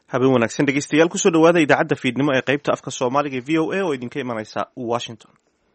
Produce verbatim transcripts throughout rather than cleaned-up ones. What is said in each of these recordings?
habeen wanaagsan dhegeystayaal kusoo dhawaada idaacadda fiidnimo ee qaybta afka soomaaliga ee v o a oo idinka imanaysa washington.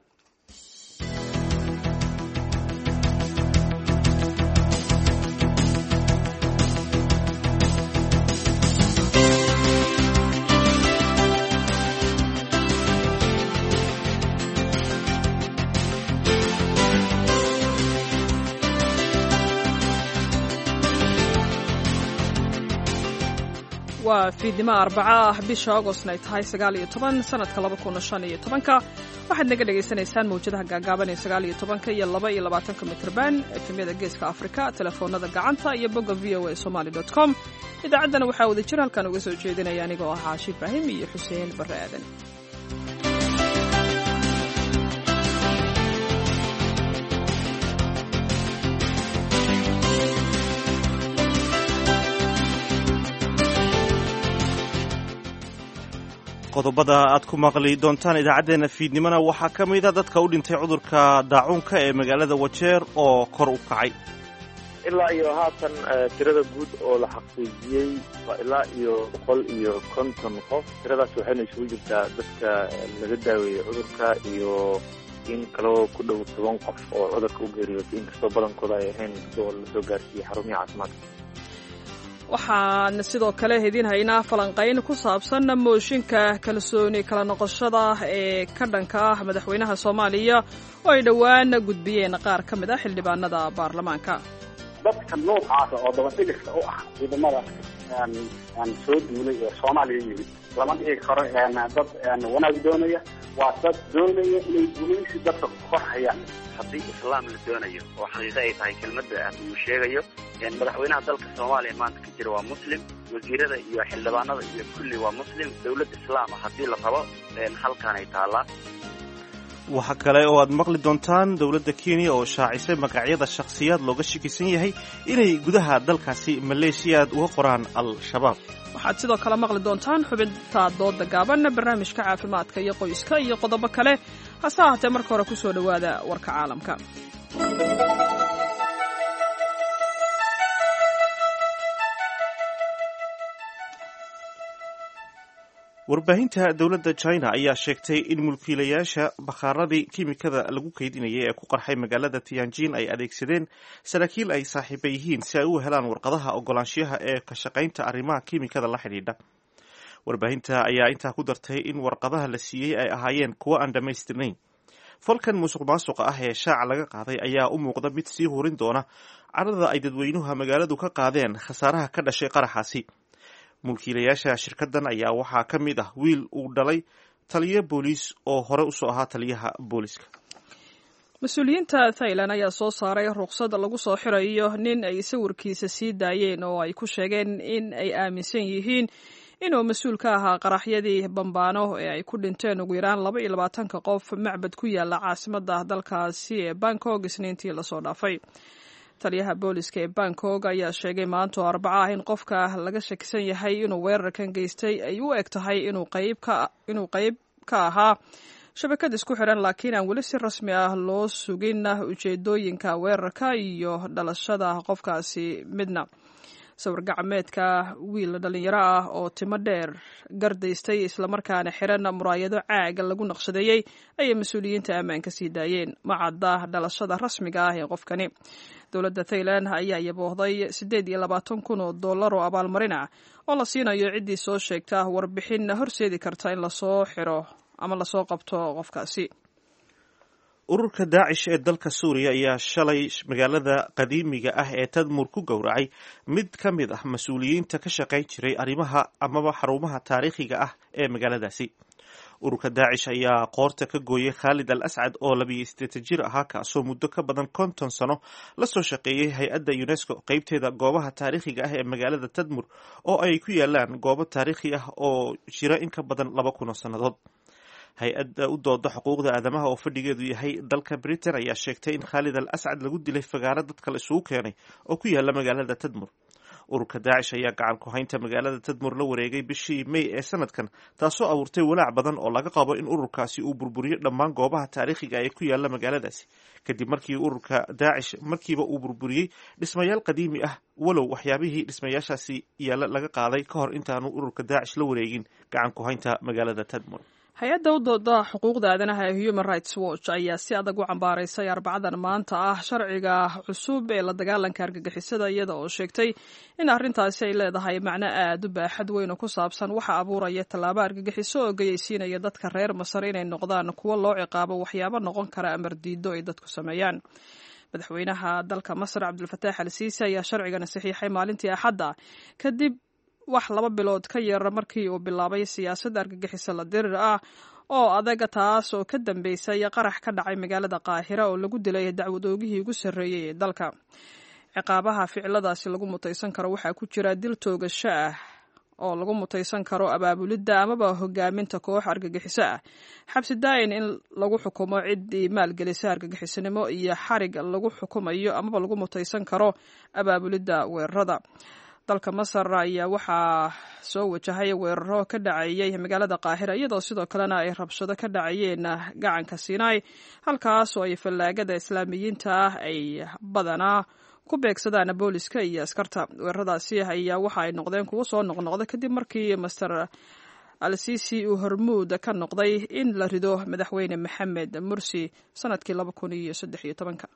waa fiidnimo arbaca ah bisha augostna ay tahay sagaal iyo toban sanadka laba kun shan iyo tobanka waxaad naga dhagaysanaysaan mawjadaha gaagaaban ee sagaal iyo tobanka iyo laba iyo labaatanka mitrban efemyada geeska afrika telefoonada gacanta iyo bogga v o a somali dot com idaacaddana waxaa wada jir halkan uga soo jeedinaya anigoo ah caashi ibraahim iyo xuseen barre aadan. qodobada aad ku maqli doontaan idaacaddeenna fiidnimona waxaa ka mid a dadka u dhintay cudurka daacuunka ee magaalada wajeer oo kor u kacay. ilaa iyo haatan tirada guud oo la xaqiijiyey waa ilaa iyo boqol iyo konton qof. tiradaas waxayna isugu jirtaa dadka laga daaweeyey cudurka iyo in kaloo ku dhow toban qof oo cudurka u geeriyootay inkastoo badankooda ay ahayn oo la soo gaarsiiyey xarumihii caafimaadka. waxaan sidoo kale idin haynaa falanqayn ku saabsan mooshinka kalsooni kala noqoshada ee ka dhanka ah madaxweynaha soomaaliya oo ay dhowaan gudbiyeen qaar ka mid ah xildhibaanada baarlamaanka. dadka noocaasa oo dabadhigista u ah ciidamada aan soo duulay ee soomaaliya yimid lama dhigi karo dad wanaag doonaya, waa dad doonaya inay gumaysi dadka kor hayaan. haddii islaam la doonayo oo xaqiiqo ay tahay kelmadda uu sheegayo madaxweynaha dalka soomaaliya maanta ka jira waa muslim, wasiirada iyo xildhibaanada iyo kulli waa muslim. dowlad islaama haddii la rabo halkaanay taallaa. waxa kale oo aad maqli doontaan dowladda kenya oo shaacisay magacyada shakhsiyaad looga shakisan yahay inay gudaha dalkaasi maleeshiyaad uga qoraan al-shabaab. waxaad sidoo kale maqli doontaan xubinta dooda gaaban, barnaamijka caafimaadka iyo qoyska iyo qodobo kale. hase ahaatee marka hore ku soo dhowaada warka caalamka. warbaahinta dowladda china ayaa sheegtay in mulkiilayaasha bakhaaradii kiimikada lagu kaydinayay ee ku qarxay magaalada tianjin ay adeegsadeen saraakiil ay saaxiiba yihiin si ay u helaan warqadaha ogolaanshiyaha ee ka shaqaynta arrimaha kiimikada la xidhiidha. warbaahinta ayaa intaa ku dartay in warqadaha la siiyey ay ahaayeen kuwo aan dhammaystirnayn. falkan musuq maasuqa ah ee shaaca laga qaaday ayaa u muuqda mid sii hurin doona cadhada ay dadweynuha magaaladu ka qaadeen khasaaraha ka dhashay qaraxaasi. mulkiilayaasha shirkadan ayaa waxaa ka mid ah wiil uu dhalay taliyo booliis oo hore usoo ahaa taliyaha booliiska. mas-uuliyiinta thailand ayaa soo saaray ruqsad lagu soo xirayo nin ay sawirkiisa sii daayeen oo ay ku sheegeen in ay aaminsan yihiin inuu mas-uul ka ahaa qaraxyadii bambaano ee ay ku dhinteen ugu yaraan laba iyo labaatanka qof macbad ku yaala caasimada dalkaasi ee bangkok isniintii lasoo dhaafay. taliyaha booliska ee bangkok ayaa sheegay maanta oo arbaca ah in qofka laga shakisan yahay inuu weerarkan geystay ay u eg tahay inuu qayb ka inuu qayb ka ahaa shabakad isku xiran, laakiin aan weli si rasmi ah loo sugin ujeedooyinka weerarka iyo dhalashada qofkaasi midna. sawir gacmeedka wiil dhalinyaro ah oo timo dheer gardaystay islamarkaana xiran muraayado caaga lagu naqshadeeyey ayay mas-uuliyiinta ammaanka sii daayeen. ma cadda dhalashada rasmiga ah ee qofkani. dowladda thailand ayaa yaboohday siddeed iyo labaatan kun oo dollar oo abaalmarin ah oo la siinayo ciddii soo sheegta warbixin horseedi karta in lasoo xiro ama lasoo qabto qofkaasi. ururka daacish ee dalka suuriya ayaa shalay magaalada qadiimiga ah ee tadmur ku gowracay mid ka mid ah mas-uuliyiinta ka shaqayn jiray arrimaha amaba xarumaha taariikhiga ah ee magaaladaasi. ururka daacish ayaa qoorta ka gooyay khaalid al ascad oo labiyo siddeetan jir ahaa kaasoo muddo ka badan konton sano la soo shaqeeyey hay-adda unesco qaybteeda goobaha taariikhiga ah ee magaalada tadmur oo ay ku yaalaan goobo taariikhi ah oo jira in ka badan laba kun oo sannadood. hay-adda u dooda xuquuqda aadamaha oo fadhigeedu yahay dalka britain ayaa sheegtay in khaalid al ascad lagu dilay fagaaro dadka la isugu keenay oo ku yaala magaalada tadmur. ururka daacish ayaa gacan ku haynta magaalada tadmur la wareegay bishii may ee sanadkan taasoo abuurtay walaac badan oo laga qabo in ururkaasi uu burburiyo dhammaan goobaha taariikhiga ee ku yaala magaaladaasi kadib markii ururka daacish markiiba uu burburiyey dhismayaal qadiimi ah walow waxyaabihii dhismayaashaasi yaala laga qaaday ka hor intaanu ururka daacish la wareegin gacan ku haynta magaalada tadmur. hay-adda u dooda xuquuqda aadanaha ee human rights watch ayaa si adag u cambaaraysay arbacadan maanta ah sharciga cusub ee la dagaalanka argagixisada iyada oo sheegtay in arrintaasi ay leedahay macno aad u baaxad weyn oo ku saabsan waxa abuuraya tallaabo argagixiso oo geyaysiinaya dadka reer masar inay noqdaan kuwo loo ciqaabo waxyaabo noqon kara amar diido ay dadku sameeyaan. madaxweynaha dalka masar cabdulfataax al siisi ayaa sharcigana saxiixay maalintii axadda kadib wax laba bilood ka yar markii uu bilaabay siyaasadda argagixiso la dirir ah oo adaga taas oo ka dambeysay qarax ka dhacay magaalada qaahira oo lagu dilay dacwad oogihii ugu sarreeyey ee dalka. ciqaabaha ficiladaasi lagu mutaysan karo waxaa ku jira dil toogasho ah oo lagu mutaysan karo abaabulidda amaba hogaaminta koox argagixiso ah, xabsi daayin in lagu xukumo ciddii maalgelisa argagixisanimo iyo xarig lagu xukumayo amaba lagu mutaysan karo abaabulidda weerarada. dalka masar ayaa waxaa soo wajahay weeraro ka dhacayay magaalada qaahira iyadoo sidoo kalena ay rabshado ka dhacayeen gacanka sinai halkaas oo ay fallaagada islaamiyiinta ah ay badanaa ku beegsadaan booliska iyo askarta. weeraradaasi ayaa waxa ay noqdeen kuwo soo noqnoqda kadib markii master al sisi uu hormuud ka noqday in la rido madaxweyne maxamed mursi sanadkii laba kun iyo saddex iyo tobanka.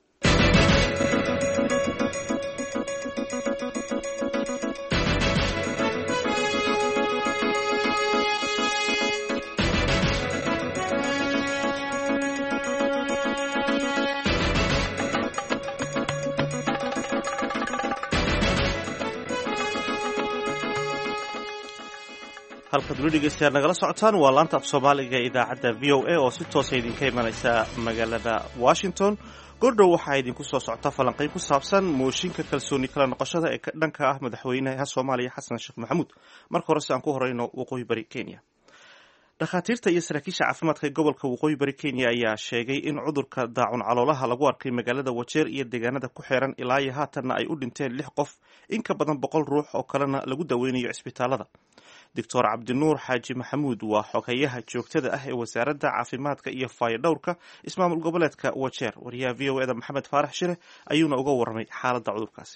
halkaad weli dhegeystayaal nagala socotaan waa laanta af soomaaliga ee idaacadda v o a oo si toosa idinka imanaysa magaalada washington. goordhow waxaa idinku soo socota falanqayn ku saabsan mooshinka kalsooni kala noqoshada ee dhanka ah madaxweynaha soomaaliya xasan sheekh maxamuud. marka hore si aan ku horeyno waqooyi bari kenya. dhakhaatiirta iyo saraakiisha caafimaadka ee gobolka waqooyi bari kenya ayaa sheegay in cudurka daacun caloolaha lagu arkay magaalada wajeer iyo deegaanada ku xeeran ilaa iyo haatanna ay u dhinteen lix qof, in ka badan boqol ruux oo kalena lagu daweynayo cisbitaalada. doctor cabdinuur xaaji maxamuud waa xogeyaha joogtada ah ee wasaaradda caafimaadka iyo faayodhowrka ismaamul goboleedka wajeer. wariyaha v o eda maxamed faarax shire ayuuna uga warramay xaaladda cudurkaasi.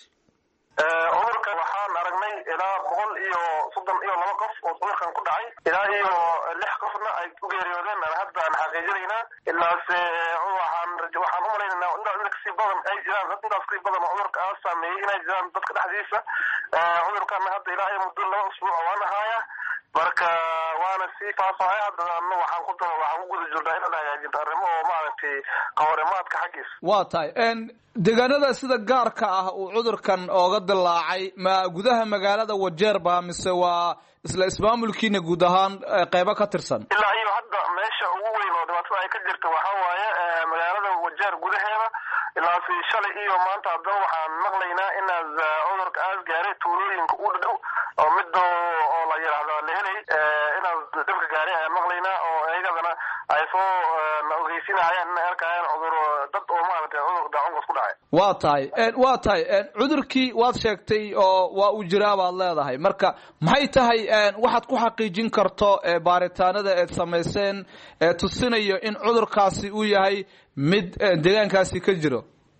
cudurka waxaan aragnay ilaa boqol iyo soddon iyo laba qof oo cudurkan ku dhacay, ilaa iyo lix qofna ay u geeriyoodeen. hadda aan xaqiijinaynaa ilaase waxaan waxaan u malaynaynaa intaas kasii badan ay jiraan, intaas kasii badan oo cudurka aa saameeyey inay jiraan dadka dhexdiisa. cudurkana hadda ilaa iyo muddo laba usbuuc waan ahaaya, marka waana sii faafahaya. haddana waxaan ku waxaan ku guda jirnaa inaan hagaajinto arrimo oo maaragtay kahorimaadka xaggiisa. waa tahay deegaanada sida gaarka ah uu cudurkan ooga dilaacay ma gudaha magaalada wajeer ba mise waa isla ismaamulkiina guud ahaan qaybo ka tirsan? ilaa iyo hadda meesha ugu weyn oo dhibaatada ay ka jirta waxaa waaye magaalada wajeer gudaheeda. ilaasi shalay iyo maanta haddana waxaan maqlaynaa inaad cudurka aas gaaray tuulooyinka u dhow oo midda oo la yidhaahdo leheley inaad dhibka gaaray ayaan maqlaynaa, oo iyagadana ay soo na ogeysinayaan inay arkayaan cudur dad oo maaragtay cudurka daacunkas ku dhacay. waa tahay waa tahay cudurkii waad sheegtay oo waa uu jiraa baad leedahay, marka maxay tahay waxaad ku xaqiijin karto baaritaanada eed samayseen ee tusinayo in cudurkaasi uu yahay mid deegaankaasi ka jiro?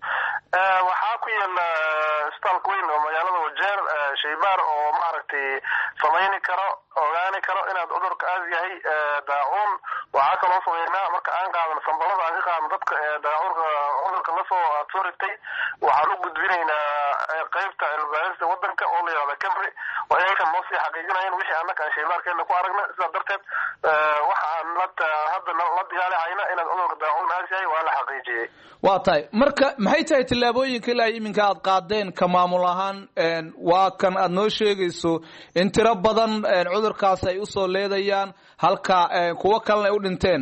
waxaa ku yaala isbitaalka weyn oo magaalada wajeer shaybaar oo maaragtay samayni karo ogaani karo inaad cudurka aas yahay daacuun. waxaa kaloo sameynaa marka aan qaadano sambalada aan ka qaadno dadka daacurka cudurka lasoo adsoritay, waxaan u gudbinaynaa qaybta cilmibaarista wadanka oo la yihahda camry, oo iyakan noo sii xaqiijinayeen wixii annaka aan shaybaarkeena ku aragna. sidaa darteed waxaan hadda la dagaalahayna inaad cudurka daacuun aas yahay waa la xaqiijiyey. waa tahay marka maxay tahay tillaabooyinka ilaa iminka aad qaadeen ka maamul ahaan? waa kan aad noo sheegayso in tiro badan cudurkaas ay usoo leedayaan halka kuwo kalena ay u dhinteen.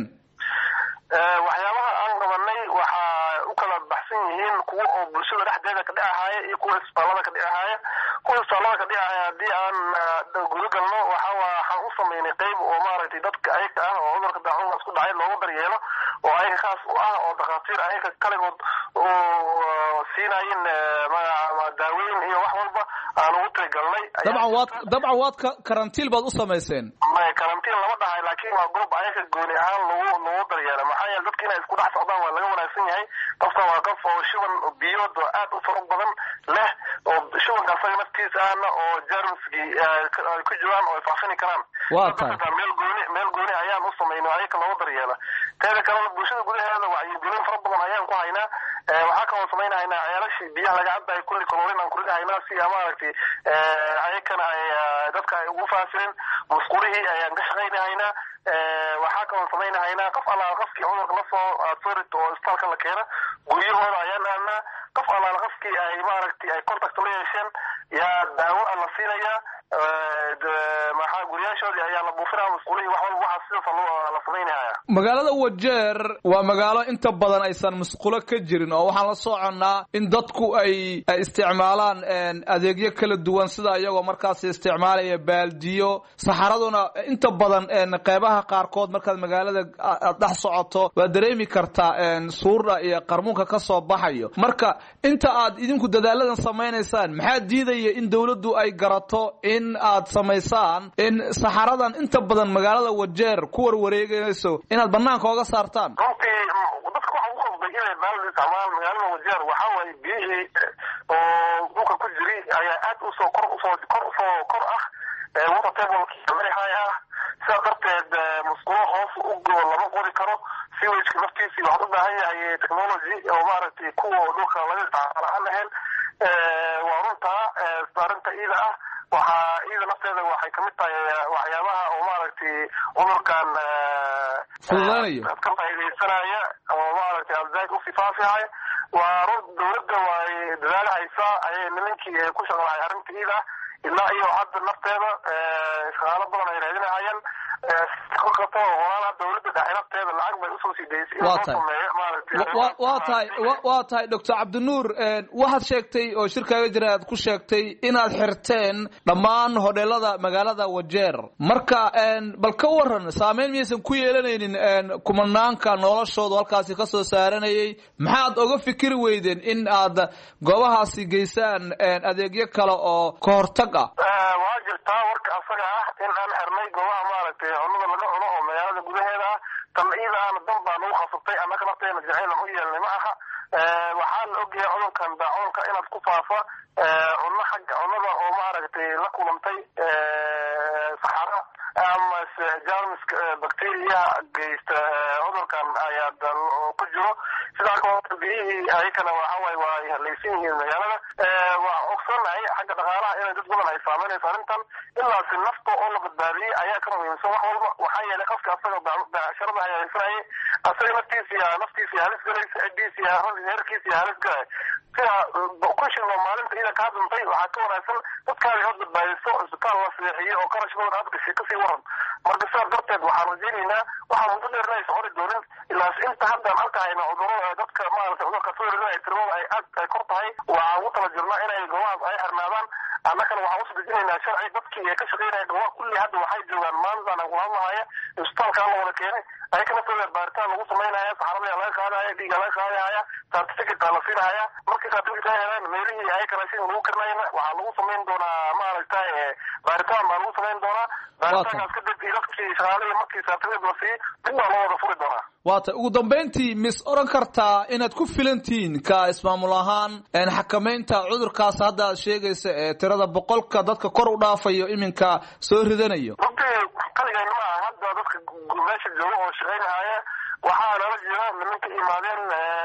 waxyaabaha aan qabanay waxaa u kala baxsan yihiin kuwa oo bulshada dhexdeeda ka dhicahaya iyo kuwa isbitaalada ka dhicahaya. kuwa isbitaalada ka dhicahaya haddii aan guda galno waxa waxaan u samaynay qayb oo maaragtay dadka ayaga ah oo cudurka daacunkaas ku dhacay loogu daryeelo, oo ayaga khaas u ah oo dhakhaatiir ayaga kaligood oo siinayin daaweyn iyo wax walba aan ugu talagalnay. dabcan waad dabcan waad karantiil baad u samayseen. ma karantiil lama dhahay laakiin waa goob ayaga gooni ahaan lagu lagu daryeelay maxaa yeelay dadka inay isku dhex socdaan waa laga wanaagsan yahay qofka waa qof oo shuban biyood oo aad u fara badan leh oo shubanka asaga naftiisa ahna oo germski ay ku jiraan oo faafin karaan waa tahay meel gooni meel gooni ayaan u sameynay ayaga lagu daryeelay teeda kale bulshada gudaheeda wacyigelin fara badan ayaan ku haynaa waxaa kaloo samaynaynaa ceelashii biyaha laga cabayo kulli kalorin aan ku ridahaynaa si maaragtay ayakana ay dadka ay ugu faafireen musqulihii ayaan ka shaqaynahaynaa waxaa kaloo samaynahaynaa qof allaala qofkii cudurka la soo soorit oo isbitaalka la keena guryahooda ayaan aadnaa qof allaala qofkii ay maaragtay ay contact la yeesheen yaa daawo la siinayaa maxaa guryaashoodii ayaa la buufinaya musqulihii wax walba waxaa sidaas la samaynaya. magaalada Wajeer waa magaalo inta badan aysan musqulo ka jirin oo waxaan la soconnaa in dadku ay isticmaalaan adeegyo kala duwan sida iyagoo markaas isticmaalaya baaldiyo saxaraduna inta badan qaybaha qaarkood markaad magaalada dhex socoto waa dareemi kartaa suurda iyo qarmuunka ka soo baxayo marka inta aad idinku dadaaladan samaynaysaan maxaa diidaya in dawladdu ay garato in aad samaysaan in saxaradan inta badan magaalada Wajeer ku warwareegayso inaad banaanka uga saartaan. runtii dadka waxa ugu qasbay inay baaldi isticmaalaan magaalada Wajeer waxa waaye biyihii oo dhulka ku jiray ayaa aad u soo kor u soo kor u soo kor ah water table marahay ah sidaa darteed musqulo hoos u go lama qori karo sewage naftiisi waxa u baahan yahay technology oo maaragtay kuwa dhulka laga isticmaalo aan ahayn waa runta arinta iyada ah waxaa iyada nafteeda waxay kamid tahay waxyaabaha oo maaragtay cudurkan fududaanaya ka faa'iidaysanaya oo maaragtay alzaid u sifaafihay waa run dawladda way dadaalhaysaa ayay nimankii ku shaqalahay arrinta iyada ilaa iyo hadda nafteeda shaqaalo badan ay raadinahayaan qato walaalaha dawladda dhexe nafteeda lacag bay usoo sii daysay waa tahay waa tahay doctor Cabdinuur waxaad sheegtay oo shirkaaga jira aad ku sheegtay inaad xirteen dhammaan hodheelada magaalada Wajeer marka bal ka waran saameyn miyaysan ku yeelanaynin kumanaanka noloshooda halkaasi ka soo saaranayay maxaad uga fikiri weydeen in aad goobahaasi geysaan adeegyo kale oo ka hortag ah waa jirtaa warka asaga ah in aan xirnay goobaha maaragtay cunada laga cuno oo magaalada gudaheeda ah tan iyada aan dan baa nagu khasabtay annaka nafteena jacayl u yeelnay ma aha waxaa la ogyahay cudurkan daacuunka inaad ku faafa cunno xagga cunnada oo maaragtay la kulantay saxara ama jarmiska bacteriyaha geysta cudurkan ayaa ku jiro sidaa kaloo biyihii ayakana waxa waaye waa halaysan yihiin magaalada waa ogsanahay xagga dhaqaalaha inay dad badan ay saameynayso arrintan ilaasi nafta oo la badbaadiyey ayaa ka muhiimsan wax walba waxaa yeelay qofka asaga becsharada hayaysanayay asaga naftiisa naftiisa halis galaysa ciddiisa heerkiisa halis galay sida kushino maalinta ida kaa duntay waxaa ka wanaagsan dadkaadi hor badbaadiso isbitaal la seexiyo oo qarash badan aad gashay kasii waran marka sidaa darteed waxaan rajaynaynaa waxaa muddo dheerna aysan hori doonin ilaas inta haddaan arkahayna cudurada dadka maaragtay cudurka soo ridana tirmada ay aad ay kor tahay waxaan ugu tala jirnaa inay goobahaas ay xirnaadaan annakana waxaan usoo dejinaynaa sharci dadkii ee ka shaqaynaya goobaha kulli hadda waxay joogaan maalintaan aan kula hadlahaya isbitaalkaa la wada keenay ayaka naftooda baaritaan lagu samaynaya saxarada laga qaadahaya dhiiga laga qaadahaya certificate la siinahaya markii certificate ay helaan meelihii ayakana si lagu karnayna waxaa lagu samayn doonaa maaragtay baaritaan baa lagu samayn doonaa baaritaankaas kadib dadkii shaqaalihii markii certificate la siiyo dib baa loo wada furi doonaa waata ugu dambeyntii mis oran kartaa inaad ku filantiin ka ismaamul ahaan xakamaynta cudurkaas hadda aad sheegaysa ee tirada boqolka dadka kor u dhaafayo iminka soo ridanayo runtii qaligayna ma aha hadda dadka meesha jooga oo shaqaynahaya waxaa nala jira nimanka imaadeen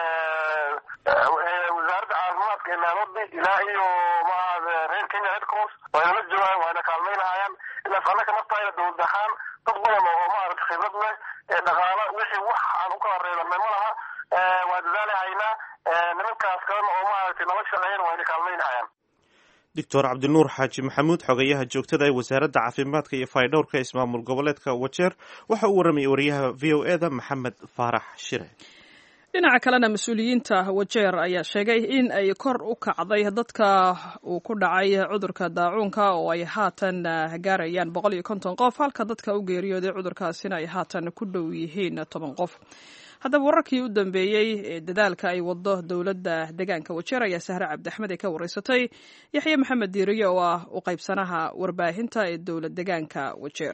wasaaradda caafimaadka ee Nairobi ilaa iyo maaha reer Kenya Red Cross way nala joogaan wayna kaalmaynahayaan ilaas annaka naftayda dowlad ahaan dad badan oo maaragtay khibrad leh ee dhaqaala wixii wax aan u kala reebanay ma laha waa dadaalahaynaa nimankaas kalena oo maaragtay nala shaqeeyana wayna kaalmaynahayaan doctor Cabdinuur Xaaji Maxamuud xogayaha joogtada ee wasaaradda caafimaadka iyo faydhowrka ismaamul goboleedka Wajeer waxa uu waramayay wariyaha V O A da Maxamed Faarax Shire dhinaca kalena mas-uuliyiinta Wajeer ayaa sheegay in ay kor u kacday dadka uu ku dhacay cudurka daacuunka oo ay haatan gaarayaan boqol iyo konton qof halka dadka u geeriyooday cudurkaasina ay haatan ku dhow yihiin toban qof haddaba wararkii u dambeeyey ee dadaalka ay wado dowladda deegaanka wajeer ayaa sahre cabdixmed ay ka wareysatay yaxye maxamed diiriye oo ah u qaybsanaha warbaahinta ee dowlad deegaanka wajeer.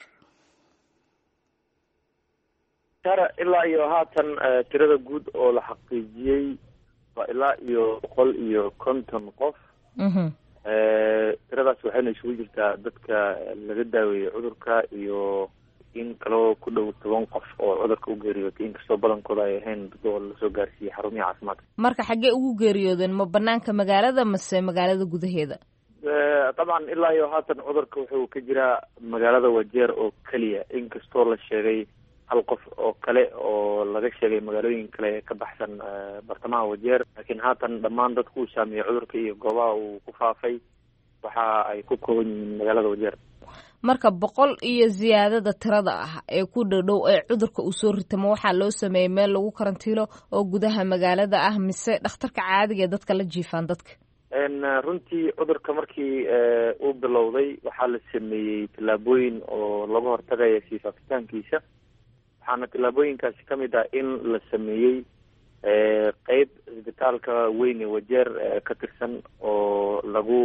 ilaa iyo haatan tirada guud oo la xaqiijiyey waa ilaa iyo boqol iyo konton qof. tiradaas waxayna isugu jirtaa dadka laga daaweeyey cudurka iyo in kaloo ku dhow toban qof oo cudurka u geeriyootay, inkastoo badankooda ay ahayn dad oo lasoo gaarsiiyey xarumaha caafimaadka. marka xaggee ugu geeriyoodeen, ma banaanka magaalada mase magaalada gudaheeda? dabcan ilaa iyo haatan cudurka wuxuu ka jiraa magaalada wajeer oo keliya, inkastoo la sheegay hal qof oo kale oo laga sheegay magaalooyin kale ee ka baxsan bartamaha wajeer, laakiin haatan dhammaan dadku uu saameeyey cudurka iyo goobaha uu ku faafay waxa ay ku kooban yihiin magaalada wajeer. marka boqol iyo ziyaadada tirada ah ee ku dhowdhow ee cudurka uu soo ritamo waxaa loo sameeyey meel lagu karantiilo oo gudaha magaalada ah mise dhakhtarka caadiga ee dadka la jiifaan dadka? runtii cudurka markii uu bilowday waxaa la sameeyey tallaabooyin oo laga hortagaya sii faafitaankiisa, waxaana tallaabooyinkaasi kamid ah in la sameeyey qeyb isbitaalka weyn ee wajeer ka tirsan oo lagu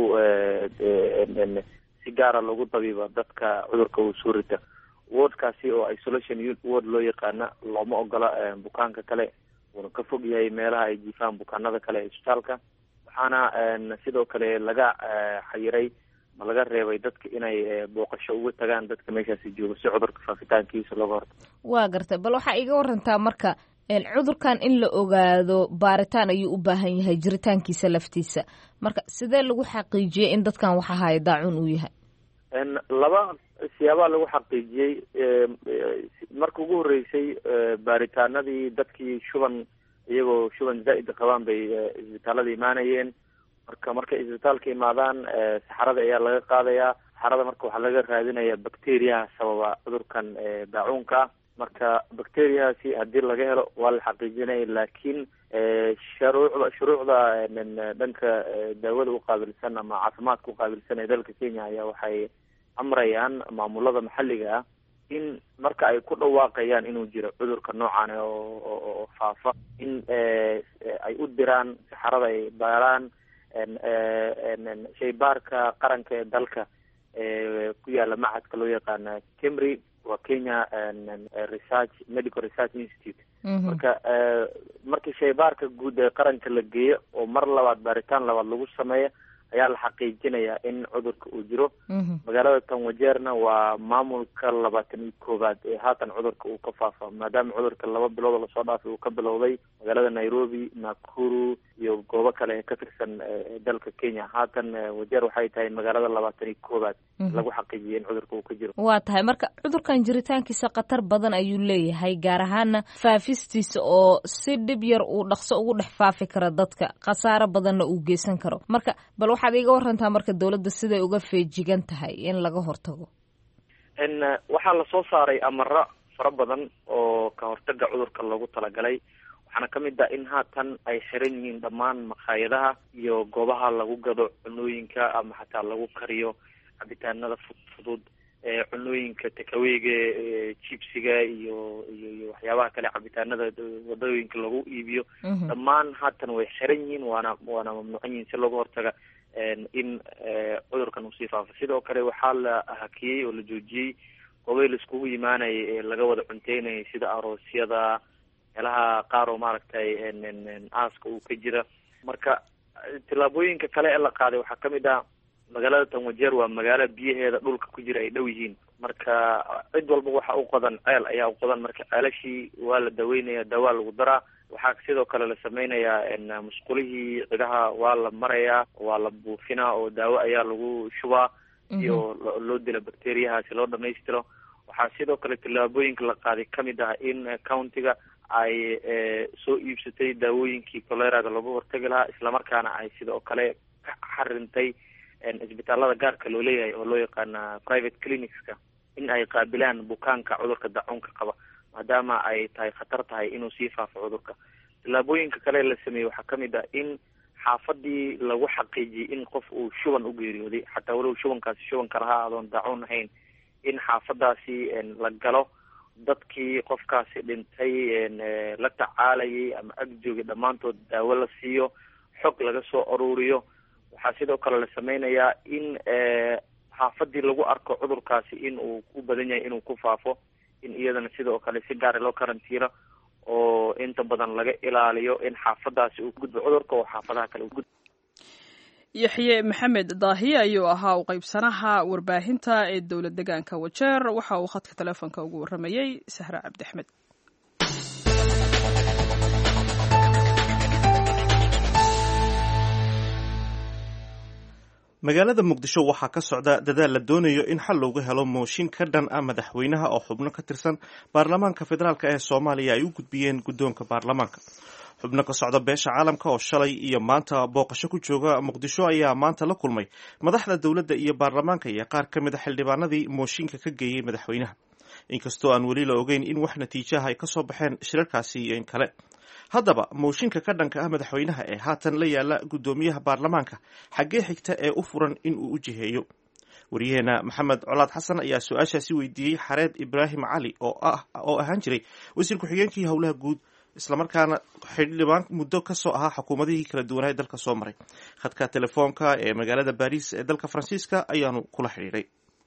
si gaara lagu dabiiba dadka cudurka uu soo rita. wardkaasi oo isolation ward loo yaqaana looma ogola bukaanka kale, wuuna ka fog yahay meelaha ay jiifaan bukaanada kale ee isbitaalka, waxaana sidoo kale laga xayiray ma laga reebay dadka inay booqasho uga tagaan dadka meeshaasi jooga si cudurka faafitaankiisa looga hortago. waa gartay, bal waxaa iga warantaa marka cudurkan in la ogaado baaritaan ayuu u baahan yahay jiritaankiisa laftiisa, marka sidee lagu xaqiijiyey in dadkan waxa haya daacuun uu yahay? laba siyaabaa lagu xaqiijiyey. marka ugu horeysay baaritaanadii dadkii shuban iyagoo shuban zaa'id qabaan bay isbitaalada imaanayeen, marka markay isbitaalka imaadaan saxarada ayaa laga qaadayaa. saxarada marka waxaa laga raadinaya bacteriaha sababa cudurkan daacuunka, marka bacteriahaasi haddii laga helo waa la xaqiijinaya, laakiin shuruucda shuruucda dhanka daawada uqaabilsan ama caafimaadka uqaabilsan ee dalka Kenya ayaa waxay amrayaan maamulada maxalliga ah in marka ay ku dhawaaqayaan inuu jiro cudurka noocan oo faafa in ay u diraan saxarada ay baaraan shaybaarka qaranka ee dalka ku yaala macadka loo yaqaana Kemri waa Kenya Research Medical Research Institute. marka markii shaybaarka guud ee qaranka la geeyo oo mar labaad baaritaan labaad lagu sameeyo ayaa la xaqiijinayaa in cudurka uu jiro. magaalada tan wajeerna waa maamulka labaatan iyo koowaad ee haatan cudurka uu ka faafa, maadaama cudurka laba bilood lasoo dhaafay uu ka bilowday magaalada Nairobi, Nakuru iyo goobo kale ee ka tirsan dalka Kenya. haatan wajeer waxay tahay magaalada labaatan iyo koowaad lagu xaqiijiyey in cudurka uu ka jiro. waa tahay marka cudurkan jiritaankiisa khatar badan ayuu leeyahay, gaar ahaana faafistiisa oo si dhib yar uu dhaqso ugu dhex faafi karo dadka, khasaaro badanna uu geysan karo. marka bal waxaad iga warantaa marka dawladda siday uga feejigan tahay in laga hortago? waxaa lasoo saaray amaro fara badan oo ka hortaga cudurka loogu talagalay, waxaana kamid ah in haatan ay xiran yihiin dhammaan makhaayadaha iyo goobaha lagu gado cunooyinka ama xataa lagu kariyo cabitaanada fudfudud, cunooyinka takaweyga, jibsiga iyo iyo waxyaabaha kale cabitaanada wadooyinka lagu iibiyo, dhammaan haatan way xiran yihiin, waana waana mamnuucan yihiin si looga hortaga in cudurkan uu sii faafo. sidoo kale waxaa la hakiyey oo la joojiyey goobay la iskugu yimaanayay ee laga wada cunteynayay sida aroosyada, meelaha qaar oo maaragtay aaska uu ka jira. marka tillaabooyinka kale ee la qaaday waxaa kamid ah magaalada tan wajeer waa magaalo biyaheeda dhulka ku jira ay dhow yihiin, marka cid walba waxa u qodan ceel ayaa u qodan, marka ceelashii waa la daweynaya, dawaa lagu daraa. waxaa sidoo kale la sameynayaa musqulihii cidaha waa la marayaa, waa la buufinaa oo daawo ayaa lagu shubaa iyo loo dila bacteriyahaasi loo dhamaystiro. waxaa sidoo kale tillaabooyinka la qaaday kamid ah in countiga ay soo iibsatay daawooyinkii choleraga lagu hortagi lahaa, islamarkaana ay sidoo kale ka xarintay isbitaalada gaarka loo leeyahay oo loo yaqaana private clinicska in ay qaabilaan bukaanka cudurka daacuunka qaba, maadaama ay tahay khatar tahay inuu sii faafo cudurka. tillaabooyinka kale la sameeyey waxaa kamid ah in xaafadii lagu xaqiijiyey in qof uu shuban u geeriyooday, xataa walow shubankaasi shuban kalaha adoon daacuun ahayn, in xaafadaasi la galo dadkii qofkaasi dhintay la tacaalayay ama ag joogay dhammaantood daawo la siiyo, xog laga soo aruuriyo. waxaa sidoo kale la sameynayaa in xaafadii lagu arko cudurkaasi in uu ku badan yahay inuu ku faafo, in iyadana sidoo kale si gaara loo karantiiro oo inta badan laga ilaaliyo in xaafadaasi uu gudbo cudurka oo xaafadaha kale u gudbo. yaxye maxamed daahiye ayuu ahaa u qaybsanaha warbaahinta ee dowlad deegaanka Wajeer. waxa uu khadka telefoonka ugu waramayay Sahra Cabdi Axmed. magaalada muqdisho waxaa ka socda dadaal la doonayo in xal loogu helo mooshin ka dhan ah madaxweynaha oo xubno ka tirsan baarlamaanka federaalk ee Soomaaliya ay u gudbiyeen guddoonka baarlamaanka. xubno ka socda beesha caalamka oo shalay iyo maanta booqasho ku jooga muqdisho ayaa maanta la kulmay madaxda dowladda iyo baarlamaanka iyo qaar ka mid a xildhibaanadii mooshinka ka geeyey madaxweynaha, inkastoo aan weli la ogeyn in wax natiijaha ay ka soo baxeen shirarkaasi iyo in kale. haddaba mooshinka ka dhanka ah madaxweynaha ee haatan la yaala guddoomiyaha baarlamaanka xaggee xigta ee u furan in uu u jiheeyo? wariyaheena maxamed colaad xasan ayaa su-aashaasi weydiiyey xareed ibraahim cali oo ah oo ahaan jiray wasiir ku-xigeenkii howlaha guud islamarkaana xildhibaan muddo ka soo ahaa xukuumadihii kala duwanaa ee dalka soo maray. khadka telefoonka ee magaalada baris ee dalka faransiiska ayaanu kula xidhiidhay.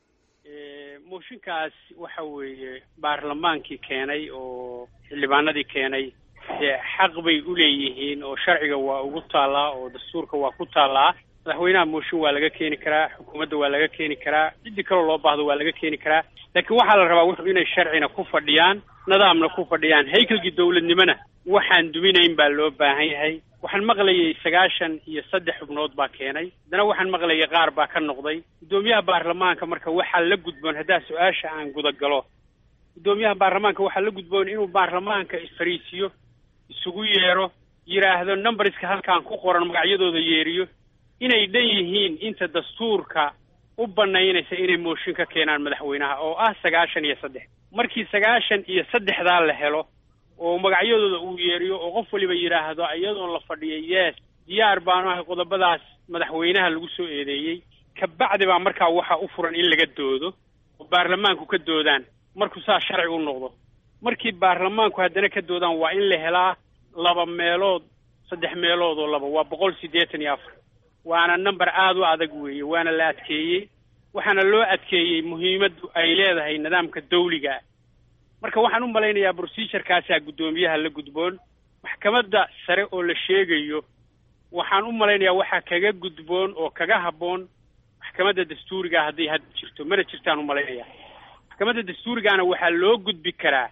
mooshinkaas waxa weeye baarlamaankii keenay oo xildhibaanadii keenay dee xaq bay u leeyihiin oo sharciga waa ugu taallaa oo dastuurka waa ku taallaa. madaxweynaha mooshin waa laga keeni karaa, xukuumadda waa laga keeni karaa, ciddi kaloo loo baahdo waa laga keeni karaa, laakiin waxaa la rabaa wuxuu inay sharcina ku fadhiyaan, nidaamna ku fadhiyaan, haykalkii dawladnimona waxaan duminayn baa loo baahan yahay. waxaan maqlayay sagaashan iyo saddex xubnood baa keenay, haddana waxaan maqlayay qaar baa ka noqday. guddoomiyaha baarlamaanka marka waxaa la gudboon, haddaa su-aasha aan gudagalo, guddoomiyaha baarlamaanka waxaa la gudboon inuu baarlamaanka isfariisiyo, isugu yeero, yidhaahdo numberska halkaan ku qoran magacyadooda yeeriyo, inay dhan yihiin inta dastuurka u banaynaysa inay mooshin ka keenaan madaxweynaha oo ah sagaashan iyo saddex. markii sagaashan iyo saddexdaa la helo oo magacyadooda uu yeeriyo oo qof waliba yidhaahdo iyadoon la fadhiyay yes diyaar baanu ahay qodobadaas madaxweynaha lagu soo eedeeyey, kabacdi baa markaa waxa u furan in laga doodo oo baarlamaanku ka doodaan markuu saa sharci u noqdo. markii baarlamaanku haddana ka doodaan waa in la helaa laba meelood saddex meelood oo laba waa boqol siddeetan iyo afar. waana number aada u adag weeye, waana la adkeeyey, waxaana loo adkeeyey muhiimaddu ay leedahay nidaamka dawliga. marka waxaan u malaynayaa procedurkaasaa guddoomiyaha la gudboon. maxkamadda sare oo la sheegayo waxaan u malaynayaa waxaa kaga gudboon oo kaga habboon maxkamadda dastuuriga hadday had jirto, mana jirtaan u malaynayaa. maxkamadda dastuurigaana waxaa loo gudbi karaa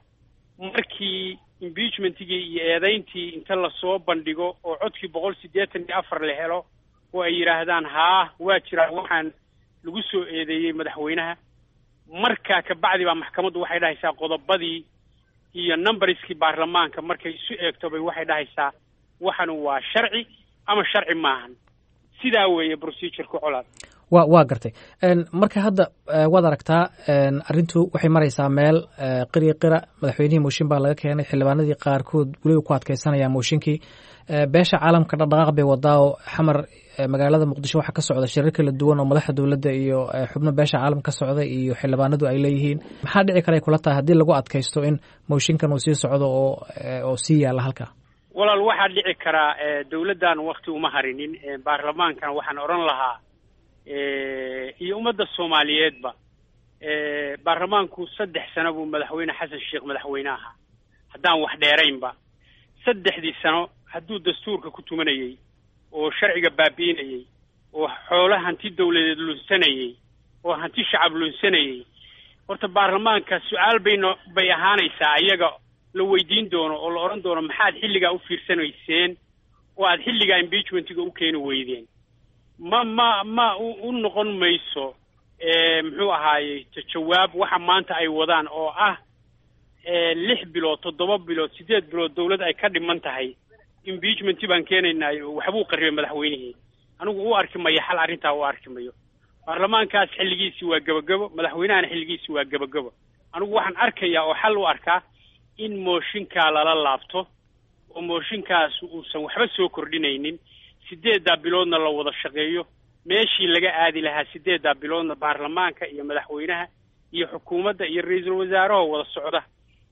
markii impeachmentigii iyo eedayntii inta lasoo bandhigo oo codkii boqol siddeetan iyo afar la helo oo ay yidhaahdaan haa waa jiraan waxaan lagu soo eedeeyey madaxweynaha. markaa kabacdi baa maxkamaddu waxay dhahaysaa qodobadii iyo numberskii baarlamaanka markay isu eegto bay waxay dhahaysaa waxanu waa sharci ama sharci maahan. sidaa weeye procedureka colaad. wa waa gartay. marka hadda waad aragtaa arrintu waxay maraysaa meel qiri qira, madaxweynihii mooshin baa laga keenay, xildhibaanadii qaarkood weliba ku adkeysanayaan mooshinkii. beesha caalamka dhaqdhaqaaq bay wadaa oo xamar magaalada muqdisho waxaa ka socda shirar kala duwan oo madaxda dowladda iyo xubno beesha caalam ka socda iyo xildhibaanadu ay leeyihiin. maxaa dhici kara ay kula tahay haddii lagu adkaysto in mooshinkan uu sii socdo oo oo sii yaalla halkaa? walaal waxaa dhici karaa dowladdan wakti uma harinin, baarlamaankan waxaan odhan lahaa iyo ummadda soomaaliyeedba baarlamaanku saddex sano buu madaxweyne xasan sheekh madaxweyne ahaa, haddaan wax dheeraynba. saddexdii sano hadduu dastuurka ku tumanayey oo sharciga baabi'inayey oo xoolo hanti dawladeed lunsanayey oo hanti shacab lunsanayey, horta baarlamaanka su-aal bayno bay ahaanaysaa iyaga la weydiin doono oo la odhan doono maxaad xilligaa u fiirsanayseen oo aad xilligaa impeachmentiga u keeni weydeen. ma ma ma u noqon mayso muxuu ahaayey jawaab waxa maanta ay wadaan oo ah lix bilood toddoba bilood siddeed bilood dawlad ay ka dhiman tahay impeachmenti baan keenaynaayo waxbuu qarribay madaxweynihii. anigu u arki mayo xal arrintaa u arki mayo. baarlamaankaas xilligiisii waa gebagabo, madaxweynahana xilligiisii waa gebagabo. anigu waxaan arkayaa oo xal u arkaa in mooshinkaa lala laabto oo mooshinkaas uusan waxba soo kordhinaynin, siddeeddaa biloodna la wada shaqeeyo, meeshii laga aadi lahaa siddeeddaa biloodna baarlamaanka iyo madaxweynaha iyo xukuumadda iyo ra-iisul wasaaraha wada socda